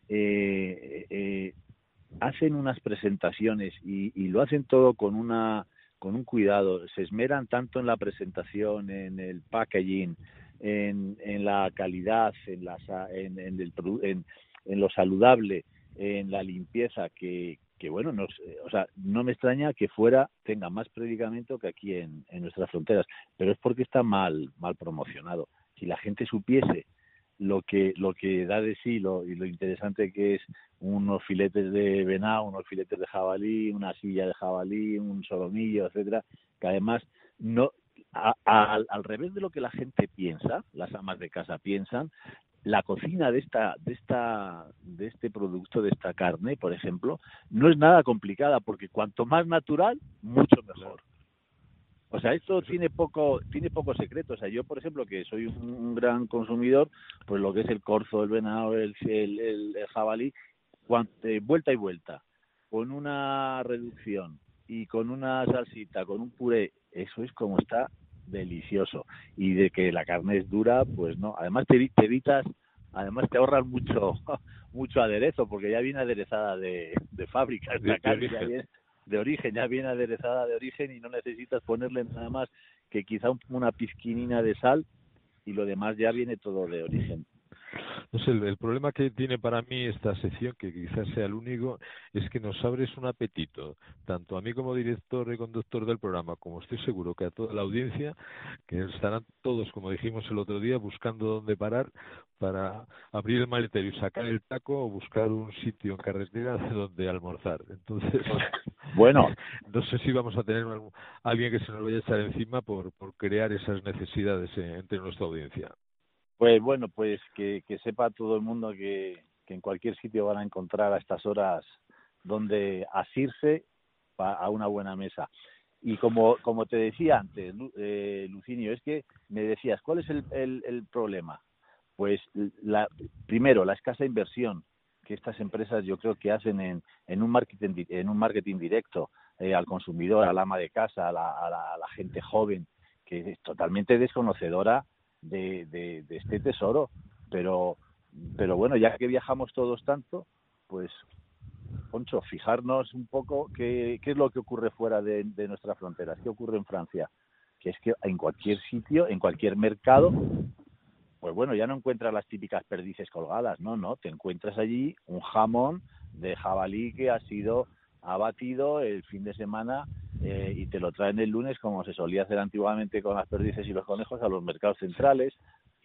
hacen unas presentaciones y lo hacen todo con un cuidado, se esmeran tanto en la presentación, en el packaging, en la calidad, en lo saludable, en la limpieza, que bueno, no me extraña que fuera tenga más predicamento que aquí en nuestras fronteras, pero es porque está mal promocionado. Si la gente supiese lo que da de sí y lo interesante que es unos filetes de venado, unos filetes de jabalí, una silla de jabalí, un solomillo, etcétera, que además no al revés de lo que la gente piensa, las amas de casa piensan, la cocina de este producto, de esta carne, por ejemplo, no es nada complicada, porque cuanto más natural, mucho mejor. O sea, esto tiene poco secreto. O sea, yo, por ejemplo, que soy un gran consumidor, pues lo que es el corzo, el venado, el jabalí, vuelta y vuelta, con una reducción y con una salsita, con un puré, eso es como está delicioso. Y de que la carne es dura, pues no. Además te ahorras mucho aderezo, porque ya viene aderezada de fábrica. Esta carne ya viene de origen, ya viene aderezada de origen, y no necesitas ponerle nada más que quizá una pizquinina de sal, y lo demás ya viene todo de origen. No sé, el problema que tiene para mí esta sección, que quizás sea el único, es que nos abres un apetito, tanto a mí como director y conductor del programa, como estoy seguro que a toda la audiencia, que estarán todos, como dijimos el otro día, buscando dónde parar para abrir el maletero y sacar el taco, o buscar un sitio en carretera donde almorzar. Entonces, bueno, no sé si vamos a tener alguien que se nos vaya a echar encima por crear esas necesidades entre nuestra audiencia. Pues bueno, pues que sepa todo el mundo que en cualquier sitio van a encontrar a estas horas donde asirse a una buena mesa. Y como te decía antes, Lucinio, es que me decías, ¿cuál es el problema? Pues primero, la escasa inversión que estas empresas yo creo que hacen en un marketing directo al consumidor, al ama de casa, a la gente joven, que es totalmente desconocedora de este tesoro, pero bueno, ya que viajamos todos tanto, pues Poncho, fijarnos un poco qué es lo que ocurre fuera de nuestras fronteras, qué ocurre en Francia, que es que en cualquier sitio, en cualquier mercado, pues bueno, ya no encuentras las típicas perdices colgadas, no, te encuentras allí un jamón de jabalí que ha sido abatido el fin de semana y te lo traen el lunes, como se solía hacer antiguamente con las perdices y los conejos, a los mercados centrales,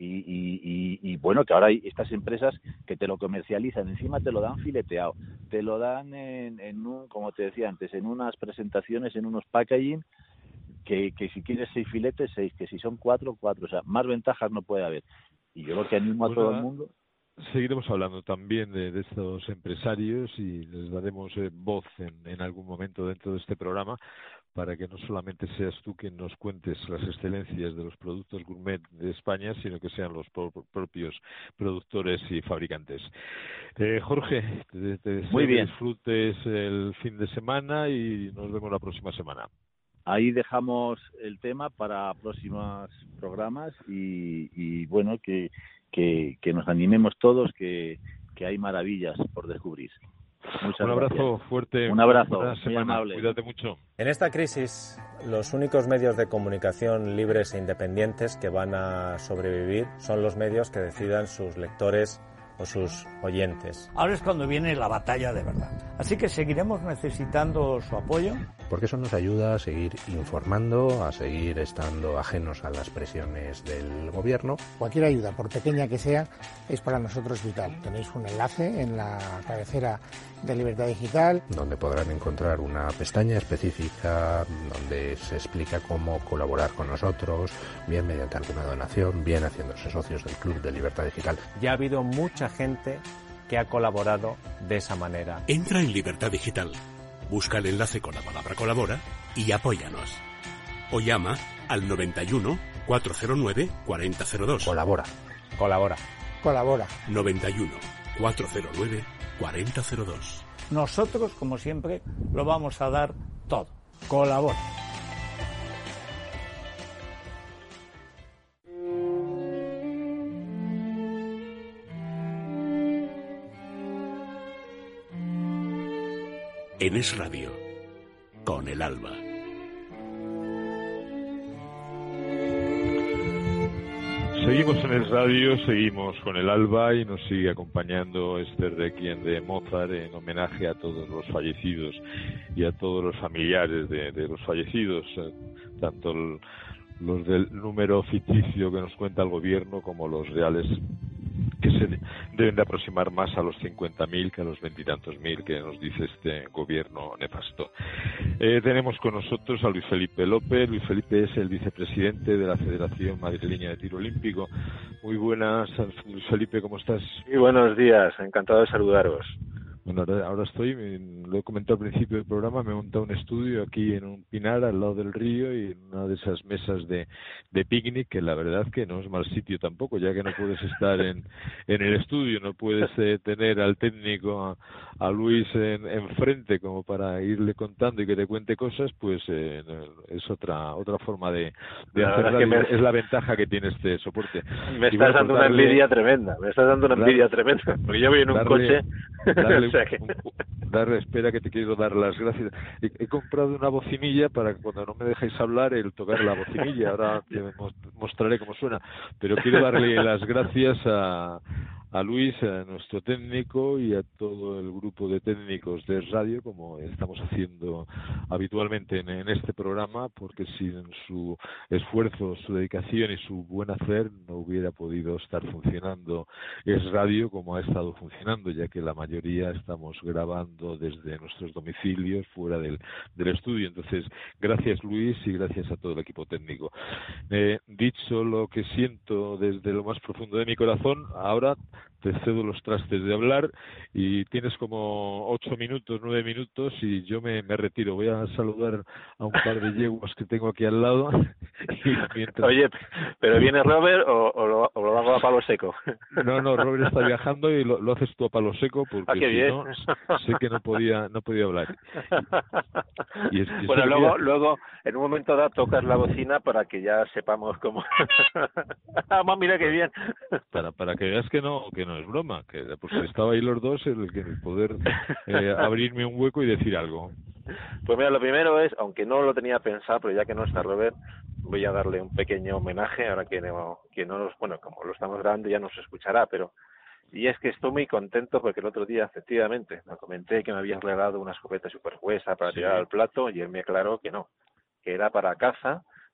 Y bueno, que ahora hay estas empresas que te lo comercializan, encima te lo dan fileteado, te lo dan en un, como te decía antes, en unas presentaciones, en unos packaging, que si quieres 6 filetes, 6, que si son 4, 4, o sea, más ventajas no puede haber. Y yo lo que animo a todo el mundo... Seguiremos hablando también de estos empresarios y les daremos voz en algún momento dentro de este programa para que no solamente seas tú quien nos cuentes las excelencias de los productos gourmet de España, sino que sean los propios productores y fabricantes. Jorge, te deseo que disfrutes el fin de semana y nos vemos la próxima semana. Ahí dejamos el tema para próximos programas y bueno, que nos animemos todos, que hay maravillas por descubrir. Muchas Un abrazo gracias. fuerte. Un abrazo. Buena Muy semana. amable. Cuídate mucho. En esta crisis, los únicos medios de comunicación libres e independientes que van a sobrevivir son los medios que decidan sus lectores o sus oyentes. Ahora es cuando viene la batalla de verdad. Así que seguiremos necesitando su apoyo. Porque eso nos ayuda a seguir informando, a seguir estando ajenos a las presiones del gobierno. Cualquier ayuda, por pequeña que sea, es para nosotros vital. Tenéis un enlace en la cabecera de Libertad Digital, donde podrán encontrar una pestaña específica donde se explica cómo colaborar con nosotros, bien mediante alguna donación, bien haciéndose socios del Club de Libertad Digital. Ya ha habido mucha gente que ha colaborado de esa manera. Entra en Libertad Digital, busca el enlace con la palabra colabora y apóyanos. O llama al 91 409 4002. Colabora. Colabora. Colabora. 91 409 4002. Nosotros, como siempre, lo vamos a dar todo. Colabora. En Es Radio, con el Alba. Seguimos en Es Radio, seguimos con el Alba y nos sigue acompañando este requiem de Mozart en homenaje a todos los fallecidos y a todos los familiares de los fallecidos, tanto los del número ficticio que nos cuenta el gobierno como los reales, que se deben de aproximar más a los 50.000 que a los 20 y tantos mil que nos dice este gobierno nefasto. Tenemos con nosotros a Luis Felipe López. Luis Felipe es el vicepresidente de la Federación Madrileña de Tiro Olímpico. Muy buenas, Luis Felipe, ¿cómo estás? Muy buenos días, encantado de saludaros. Bueno, ahora estoy, lo he comentado al principio del programa, me he montado un estudio aquí en un pinar al lado del río y en una de esas mesas de picnic, que la verdad que no es mal sitio tampoco, ya que no puedes estar en el estudio, no puedes tener al técnico, a Luis enfrente como para irle contando y que te cuente cosas, pues es otra forma de hacer radio, es la ventaja que tiene este soporte. Me estás dando una envidia tremenda, porque yo voy en un coche... Espera que te quiero dar las gracias. He comprado una bocinilla para que cuando no me dejéis hablar el tocar la bocinilla. Ahora te mostraré cómo suena. Pero quiero darle las gracias a Luis, a nuestro técnico y a todo el grupo de técnicos de radio, como estamos haciendo habitualmente en este programa, porque sin su esfuerzo, su dedicación y su buen hacer no hubiera podido estar funcionando Es Radio como ha estado funcionando, ya que la mayoría estamos grabando desde nuestros domicilios fuera del estudio. Entonces, gracias Luis y gracias a todo el equipo técnico. Dicho lo que siento desde lo más profundo de mi corazón, ahora te cedo los trastes de hablar y tienes como 9 minutos y yo me retiro. Voy a saludar a un par de yeguas que tengo aquí al lado. Oye, ¿pero viene Robert o lo hago a palo seco? No, Robert está viajando y lo haces tú a palo seco porque qué bien. No, sé que no podía hablar. Bueno, luego, en un momento dado tocas la bocina para que ya sepamos cómo... Mira qué bien. Para que veas que no es broma, que pues estaba ahí los dos el poder abrirme un hueco y decir algo. Pues mira, lo primero es, aunque no lo tenía pensado, pero ya que no está Robert, voy a darle un pequeño homenaje, ahora que no bueno, como lo estamos grabando ya no se escuchará, pero y es que estoy muy contento porque el otro día, efectivamente, me comenté que me habían regalado una escopeta super gruesa para tirar al plato y él me aclaró que no, que era para caza,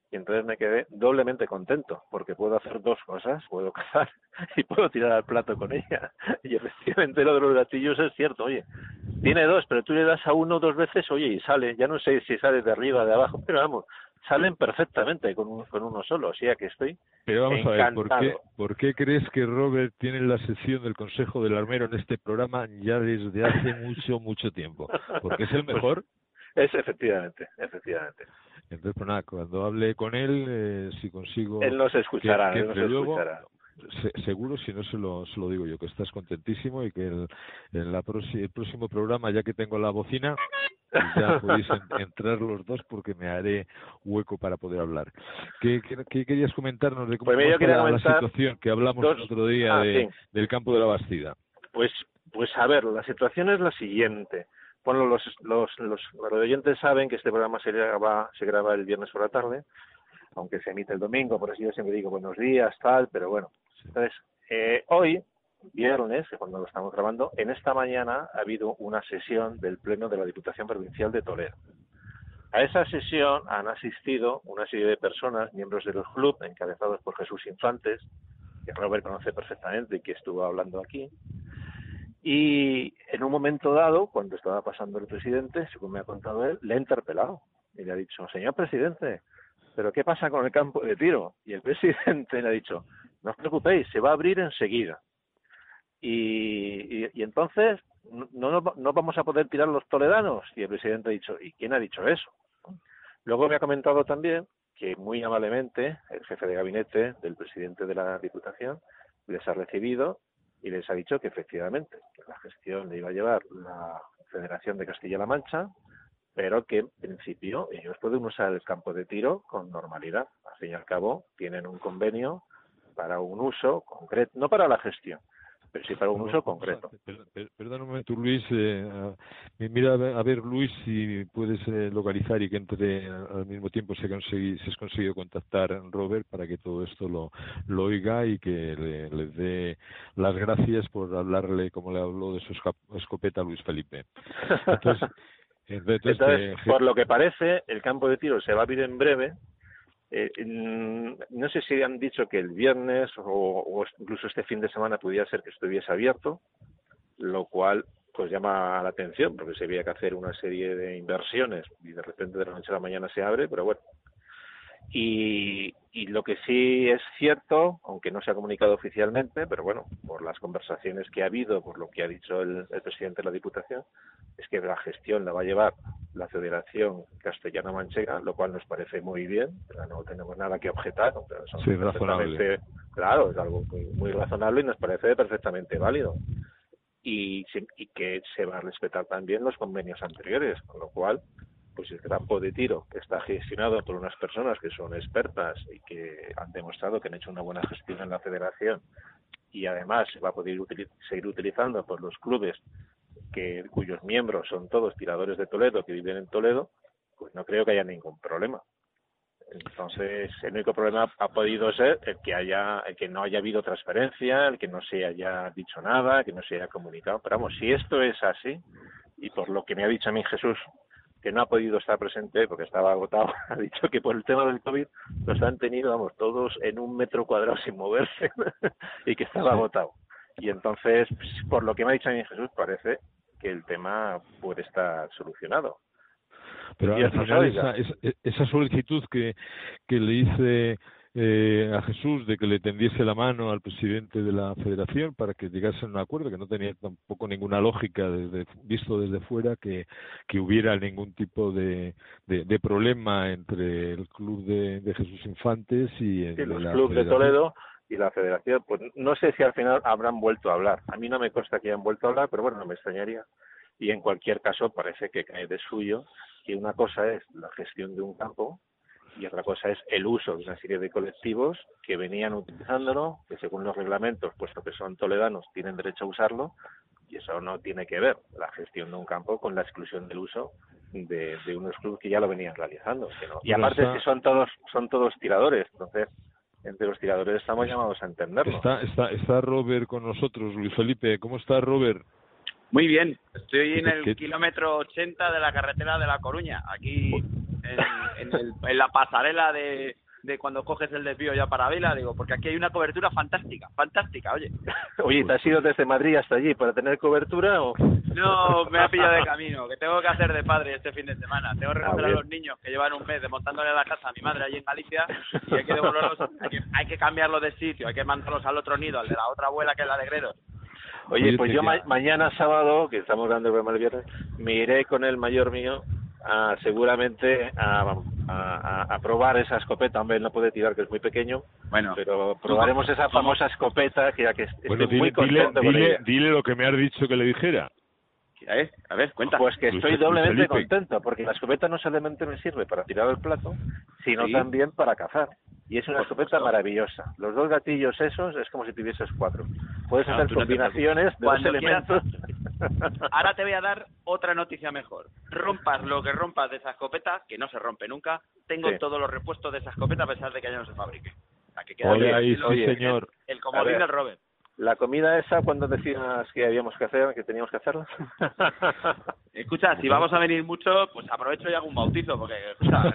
y entonces me quedé doblemente contento, porque puedo hacer dos cosas, puedo cazar y puedo tirar al plato con ella. Y efectivamente lo de los gatillos es cierto, oye, tiene dos, pero tú le das a uno 2 veces, oye, y sale, ya no sé si sale de arriba, de abajo, pero vamos, salen perfectamente con uno solo, o sea que estoy Pero vamos encantado. a ver, ¿por qué crees que Robert tiene la sección del Consejo del Armero en este programa ya desde hace mucho tiempo? ¿Porque es el mejor? Pues, efectivamente. Entonces, pues nada, cuando hable con él, si consigo... Él nos escuchará, que él nos escuchará. Seguro, si no se lo digo yo, que estás contentísimo y que el próximo programa, ya que tengo la bocina, ya podéis entrar los dos porque me haré hueco para poder hablar. ¿Qué querías comentarnos de cómo está la situación que hablamos el otro día del campo de la Bastida? Pues a ver, la situación es la siguiente. Bueno, los oyentes saben que este programa se graba el viernes por la tarde, aunque se emite el domingo, por eso yo siempre digo buenos días, tal, pero bueno. Entonces, hoy, viernes, cuando lo estamos grabando, en esta mañana ha habido una sesión del Pleno de la Diputación Provincial de Toledo. A esa sesión han asistido una serie de personas, miembros de los clubes, encabezados por Jesús Infantes, que Robert conoce perfectamente y que estuvo hablando aquí. Y en un momento dado, cuando estaba pasando el presidente, según me ha contado él, le ha interpelado y le ha dicho, señor presidente, ¿pero qué pasa con el campo de tiro? Y el presidente le ha dicho, no os preocupéis, se va a abrir enseguida. Y entonces no vamos a poder tirar los toledanos. Y el presidente ha dicho, ¿y quién ha dicho eso? Luego me ha comentado también que muy amablemente el jefe de gabinete del presidente de la Diputación les ha recibido y les ha dicho que efectivamente la gestión le iba a llevar la Federación de Castilla-La Mancha, pero que en principio ellos pueden usar el campo de tiro con normalidad. Al fin y al cabo tienen un convenio para un uso concreto, no para la gestión, pero sí para un uso concreto. Perdón un momento, Luis. Mira, a ver, Luis, si puedes localizar y que entre al mismo tiempo si has conseguido contactar a Robert para que todo esto lo oiga y que le dé las gracias por hablarle como le habló de su escopeta a Luis Felipe. Entonces, por lo que parece, el campo de tiro se va a abrir en breve. No sé si han dicho que el viernes o incluso este fin de semana pudiera ser que estuviese abierto, lo cual pues llama la atención porque se había que hacer una serie de inversiones y de repente de la noche a la mañana se abre, pero bueno. Y lo que sí es cierto, aunque no se ha comunicado oficialmente, pero bueno, por las conversaciones que ha habido, por lo que ha dicho el presidente de la Diputación, es que la gestión la va a llevar la Federación Castellano-Manchega, lo cual nos parece muy bien, no tenemos nada que objetar. Sí, razonable. Claro, es algo muy razonable y nos parece perfectamente válido. Y que se va a respetar también los convenios anteriores, con lo cual pues el campo de tiro que está gestionado por unas personas que son expertas y que han demostrado que han hecho una buena gestión en la federación y además se va a poder seguir utilizando por los clubes cuyos miembros son todos tiradores de Toledo que viven en Toledo, pues no creo que haya ningún problema. Entonces el único problema ha podido ser el que no haya habido transferencia, el que no se haya dicho nada, que no se haya comunicado. Pero vamos, si esto es así, y por lo que me ha dicho a mí Jesús, que no ha podido estar presente porque estaba agotado, ha dicho que por el tema del COVID los han tenido, vamos, todos en 1 metro cuadrado sin moverse y que estaba agotado. Y entonces, pues, por lo que me ha dicho a mí Jesús, parece que el tema puede estar solucionado. Pero al final esa solicitud que le hice a Jesús de que le tendiese la mano al presidente de la Federación para que llegase a un acuerdo, que no tenía tampoco ninguna lógica visto desde fuera que hubiera ningún tipo de problema entre el club de Jesús Infantes y los clubes de Toledo y la Federación. Pues no sé si al final habrán vuelto a hablar. A mí no me consta que hayan vuelto a hablar, pero bueno, no me extrañaría. Y en cualquier caso parece que cae de suyo que una cosa es la gestión de un campo y otra cosa es el uso de una serie de colectivos que venían utilizándolo, que según los reglamentos, puesto que son toledanos, tienen derecho a usarlo, y eso no tiene que ver la gestión de un campo con la exclusión del uso de unos clubes que ya lo venían realizando. Que no. Y aparte es que son todos tiradores, entonces entre los tiradores estamos llamados a entenderlo. Está Robert con nosotros, Luis Felipe. ¿Cómo está Robert? Muy bien, estoy en el kilómetro 80 de la carretera de La Coruña, aquí en la pasarela de cuando coges el desvío ya para Vila, digo, porque aquí hay una cobertura fantástica, oye. Oye, ¿te has ido desde Madrid hasta allí para tener cobertura o...? No, me ha pillado de camino, que tengo que hacer de padre este fin de semana. Tengo que recoger a los niños que llevan un mes desmontándole la casa a mi madre allí en Galicia y hay que devolverlos, hay que cambiarlos de sitio, hay que mandarlos al otro nido, al de la otra abuela que es la de Gredos. Oye, pues yo mañana sábado, que estamos dando el programa el viernes, me iré con el mayor mío seguramente a probar esa escopeta. Hombre, no puede tirar, que es muy pequeño, pero probaremos esa famosa escopeta que ya que estoy muy contento con ella. Dile lo que me has dicho que le dijera. A ver, cuenta. Pues que estoy doblemente contento, porque la escopeta no solamente me sirve para tirar al plato, sino también para cazar. Y es una escopeta maravillosa. Los 2 gatillos esos es como si tuvieses 4. Puedes hacer combinaciones de 2 elementos. Ahora te voy a dar otra noticia mejor. Rompas lo que rompas de esa escopeta, que no se rompe nunca, tengo todos los repuestos de esa escopeta a pesar de que ya no se fabrique. O sea, que queda señor. El comodín del Robert. La comida esa, ¿cuándo decías que habíamos que hacer, que teníamos que hacerla? Escucha, si vamos a venir mucho, pues aprovecho y hago un bautizo, porque, escucha...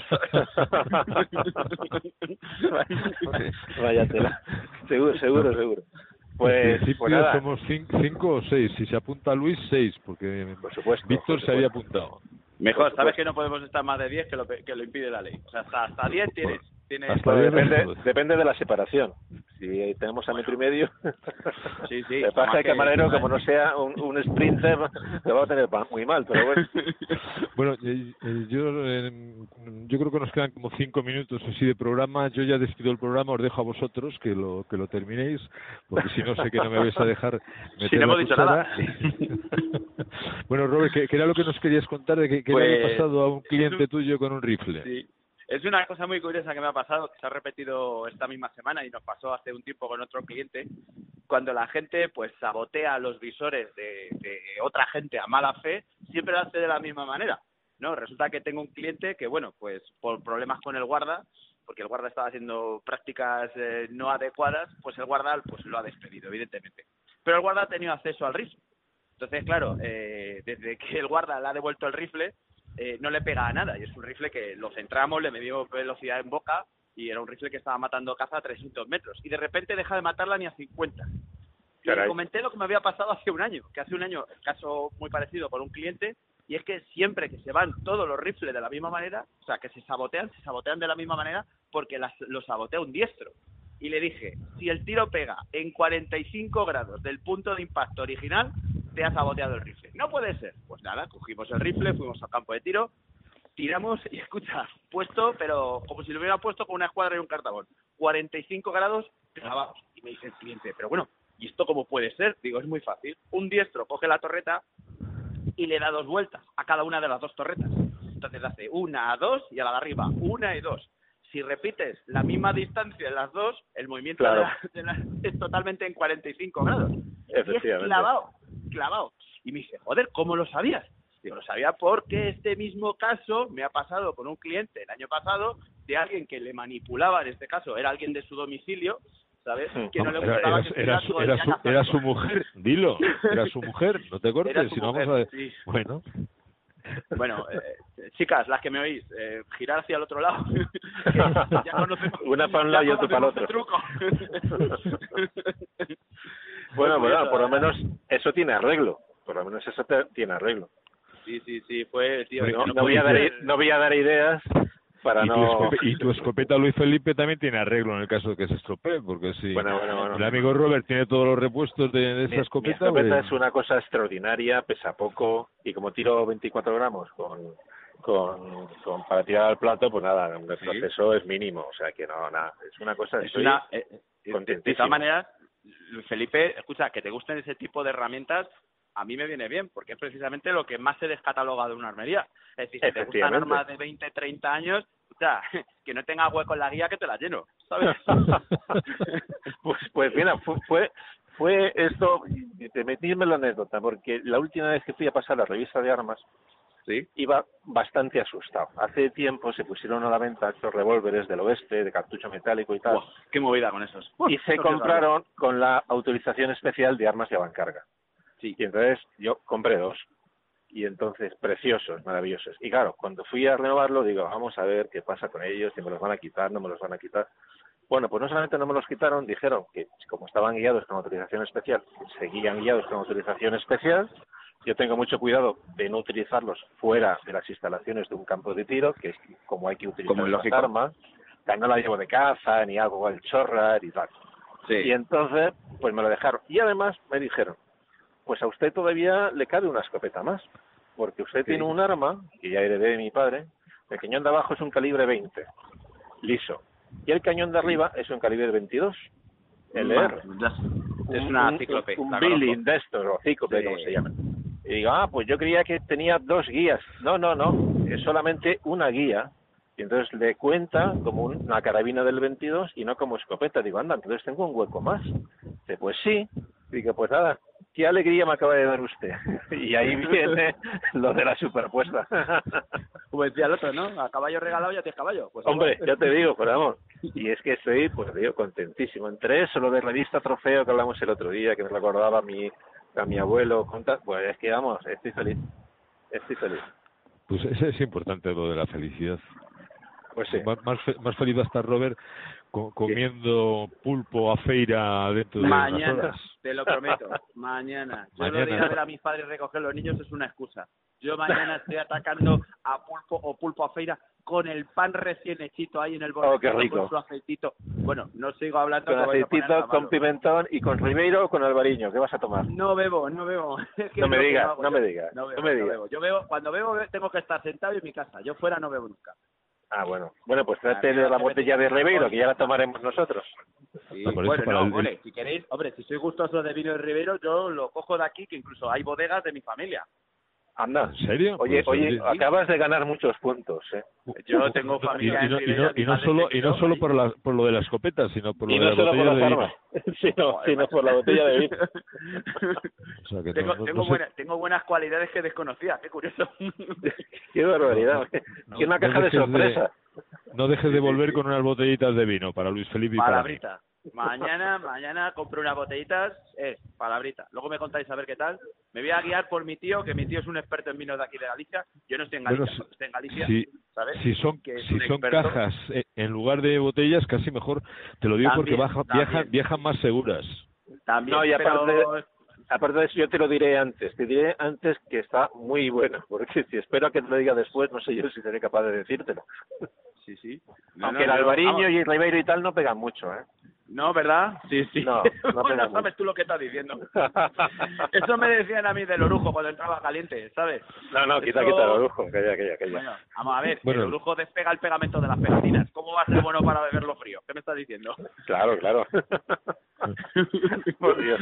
Vaya tela. Seguro. Pues nada. Somos 5 o 6. Si se apunta Luis, 6, porque por supuesto, Víctor se había apuntado. Mejor, sabes que no podemos estar más de 10 que lo impide la ley. O sea, hasta 10 tienes... Depende de la separación. Si tenemos a metro y medio, sí. Le pasa al camarero, como no sea un sprinter, te va a tener muy mal, pero bueno. Bueno, yo creo que nos quedan como 5 minutos así de programa. Yo ya despido el programa, os dejo a vosotros que lo terminéis, porque si no sé que no me vais a dejar meter si no hemos dicho nada. Bueno, Robert, ¿qué era lo que nos querías contar de que le había pasado a un cliente tuyo con un rifle? Sí. Es una cosa muy curiosa que me ha pasado, que se ha repetido esta misma semana y nos pasó hace un tiempo con otro cliente, cuando la gente pues sabotea los visores de otra gente a mala fe, siempre lo hace de la misma manera, ¿no? Resulta que tengo un cliente que, bueno, pues por problemas con el guarda, porque el guarda estaba haciendo prácticas no adecuadas, pues el guarda pues lo ha despedido, evidentemente. Pero el guarda ha tenido acceso al rifle. Entonces, claro, desde que el guarda le ha devuelto el rifle, no le pega a nada, y es un rifle que lo centramos, le medió velocidad en boca y era un rifle que estaba matando caza a 300 metros y de repente deja de matarla ni a 50. Y le comenté lo que me había pasado hace un año, caso muy parecido con un cliente, y es que siempre que se van todos los rifles de la misma manera, o sea, que se sabotean de la misma manera porque lo sabotea un diestro. Y le dije, si el tiro pega en 45 grados del punto de impacto original, te ha saboteado el rifle. No puede ser. Pues nada, cogimos el rifle, fuimos al campo de tiro, tiramos y escucha, puesto, pero como si lo hubiera puesto con una escuadra y un cartabón. 45 grados clavados. Y me dice el cliente, pero bueno, ¿y esto cómo puede ser? Digo, es muy fácil. Un diestro coge la torreta y le da 2 vueltas a cada una de las 2 torretas. Entonces hace 1, 2 y a la de arriba 1 y 2. Si repites la misma distancia en las 2, el movimiento es totalmente en 45 grados. Efectivamente. Y es clavado. Y me dice, joder, ¿cómo lo sabías? Digo, lo sabía porque este mismo caso me ha pasado con un cliente el año pasado de alguien que le manipulaba, en este caso era alguien de su domicilio, ¿sabes? Que no le gustaba era su mujer, dilo, era su mujer, no te cortes, si no vamos a... Sí. Bueno, chicas, las que me oís, girar hacia el otro lado. Ya conocemos, una para un lado y otra para el otro. Truco. Bueno, por lo menos eso tiene arreglo. Tiene arreglo. Sí, fue, tío. No voy a dar ideas para y tu escopeta Luis Felipe también tiene arreglo en el caso de que se estropee, porque si bueno. El amigo Robert tiene todos los repuestos de esa escopeta. Mi escopeta es una cosa extraordinaria, pesa poco, y como tiro 24 gramos para tirar al plato, pues nada, el proceso es mínimo, o sea que nada, es una cosa... de todas maneras, Luis Felipe, escucha, que te gusten ese tipo de herramientas, a mí me viene bien, porque es precisamente lo que más se descataloga de una armería. Es decir, si te gustan armas de 20, 30 años, o sea, que no tenga hueco en la guía, que te la lleno, ¿sabes? pues mira, fue esto, permitidme la anécdota, porque la última vez que fui a pasar la revista de armas, iba bastante asustado. Hace tiempo se pusieron a la venta estos revólveres del oeste, de cartucho metálico y tal. Wow, qué movida con esos. Y se compraron con la autorización especial de armas de avancarga. Sí. Y entonces yo compré 2. Y entonces, preciosos, maravillosos. Y claro, cuando fui a renovarlo, digo, vamos a ver qué pasa con ellos, si me los van a quitar, no me los van a quitar. Bueno, pues no solamente no me los quitaron, dijeron que como estaban guiados con autorización especial, seguían guiados con autorización especial. Yo tengo mucho cuidado de no utilizarlos fuera de las instalaciones de un campo de tiro, que es como hay que utilizar las armas. O sea, no la llevo de caza, ni algo al chorrar y tal. Sí. Y entonces, pues me lo dejaron. Y además me dijeron, pues a usted todavía le cabe una escopeta más, porque usted tiene un arma, que ya heredé de mi padre, el cañón de abajo es un calibre 20, liso, y el cañón de arriba es un calibre 22, LR. Es una cíclope. Un billing de estos, o cíclope, como se llama. Y digo, pues yo creía que tenía 2 guías. No, es solamente una guía. Y entonces le cuenta como una carabina del 22 y no como escopeta. Digo, anda, entonces tengo un hueco más. Dice, pues sí. Digo, pues nada, qué alegría me acaba de dar usted. Y ahí viene lo de la superpuesta. Como decía el otro, ¿no? A caballo regalado ya tienes caballo. Pues hombre, ya te digo, por amor. Y es que estoy, pues digo, contentísimo. Entre eso, lo de revista Trofeo que hablamos el otro día, que me recordaba a mi abuelo, pues es que vamos, estoy feliz. Pues es importante lo de la felicidad. Pues sí. Más feliz va a estar Robert comiendo pulpo a feira dentro de unas horas. Te lo prometo, mañana. Yo lo de ir a ver a mis padres recoger los niños es una excusa. Yo mañana estoy atacando a pulpo a feira con el pan recién hechito ahí en el borde. Oh, qué rico. Con su aceitito. Bueno, no sigo hablando. Con aceitito, con pimentón y con Ribeiro o con Albariño. ¿Qué vas a tomar? No bebo. Es que no me digas. Yo bebo, cuando bebo tengo que estar sentado en mi casa. Yo fuera no bebo nunca. Ah, bueno, pues trate de la botella de Ribeiro, que ya la tomaremos nosotros. Sí, bueno, si queréis, hombre, si sois gustosos de vino de Ribeiro, yo lo cojo de aquí, que incluso hay bodegas de mi familia. Anda. ¿En serio? Oye, acabas de ganar muchos puntos, Yo tengo familia en Ribeiro. Y no solo por lo de la escopeta, sino por lo de la botella de vino. sino por la botella de vino. O sea, que tengo buenas cualidades que desconocía, qué curioso. Qué barbaridad. Qué una caja de sorpresa. No dejes de volver con unas botellitas de vino para Luis Felipe y palabrita. Mañana compro unas botellitas, palabrita. Luego me contáis a ver qué tal. Me voy a guiar por mi tío, que mi tío es un experto en vinos de aquí de Galicia. Yo no estoy en Galicia, estoy en Galicia, ¿sabes? Si son cajas en lugar de botellas, casi mejor. Te lo digo también, porque viajan más seguras. También, no, y aparte de eso, yo te lo diré antes. Te diré antes que está muy bueno, porque si espero a que te lo diga después, no sé yo si seré capaz de decírtelo. Sí. Aunque el Albariño y el Ribeiro y tal no pegan mucho, No, ¿verdad? Sí. No bueno, sabes tú lo que estás diciendo. Eso me decían a mí del orujo cuando entraba caliente, ¿sabes? No, quita el orujo, calla. Bueno, vamos a ver, el orujo despega el pegamento de las pegatinas. ¿Cómo va a ser bueno para beberlo frío? ¿Qué me estás diciendo? Claro. Por Dios.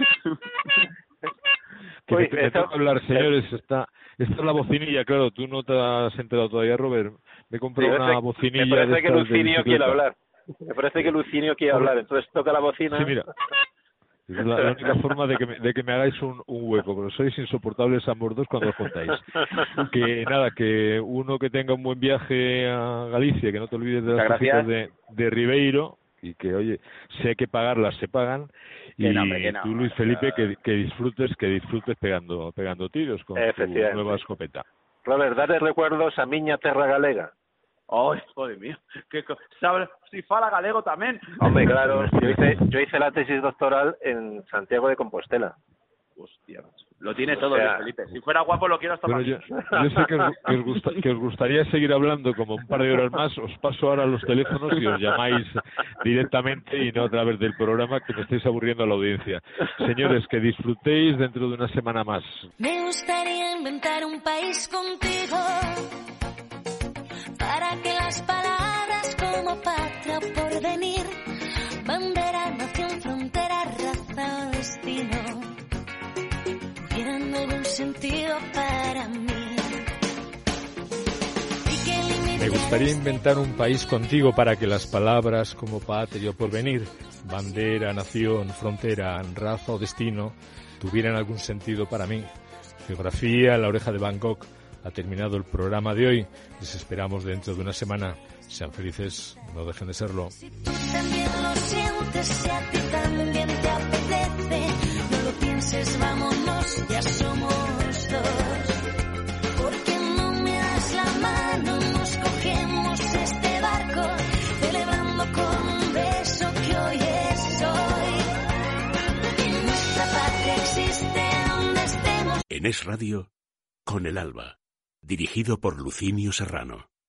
Me tengo que hablar, señores, esta es la bocinilla, claro, tú no te has enterado todavía, Robert. Me compré una bocinilla. Me parece que Lucinio quiere hablar. Entonces toca la bocina. Sí, mira. Es la única forma de que me hagáis un hueco, pero sois insoportables ambos dos cuando os contáis. Que nada, que uno que tenga un buen viaje a Galicia, que no te olvides de las cositas de Ribeiro, y que, oye, si hay que pagarlas, se pagan. Y tú, Luis Felipe, que disfrutes pegando tiros con tu nueva escopeta. Robert, dale recuerdos a miña terra galega. ¡Ay, joder mío! ¿Sabes si fala galego también? Hombre, claro. Yo hice la tesis doctoral en Santiago de Compostela. Hostia, lo tiene todo, Felipe. Si fuera guapo lo quiero hasta más. Yo sé que os gustaría seguir hablando como un par de horas más. Os paso ahora los teléfonos y os llamáis directamente y no a través del programa, que me estáis aburriendo a la audiencia. Señores, que disfrutéis dentro de una semana más. Me gustaría inventar un país contigo, para que las palabras como patria o porvenir, bandera, nación, frontera, raza o destino, tuvieran algún sentido para mí. Me gustaría inventar un país contigo para que las palabras como patria o porvenir, bandera, nación, frontera, raza o destino, tuvieran algún sentido para mí. Geografía, La Oreja de Van Gogh. Ha terminado el programa de hoy. Les esperamos dentro de una semana. Sean felices, no dejen de serlo. Si tú también lo sientes, si a ti también te apetece, no lo pienses, vámonos, ya somos dos. En Es Radio, Con el Alba, dirigido por Lucinio Serrano.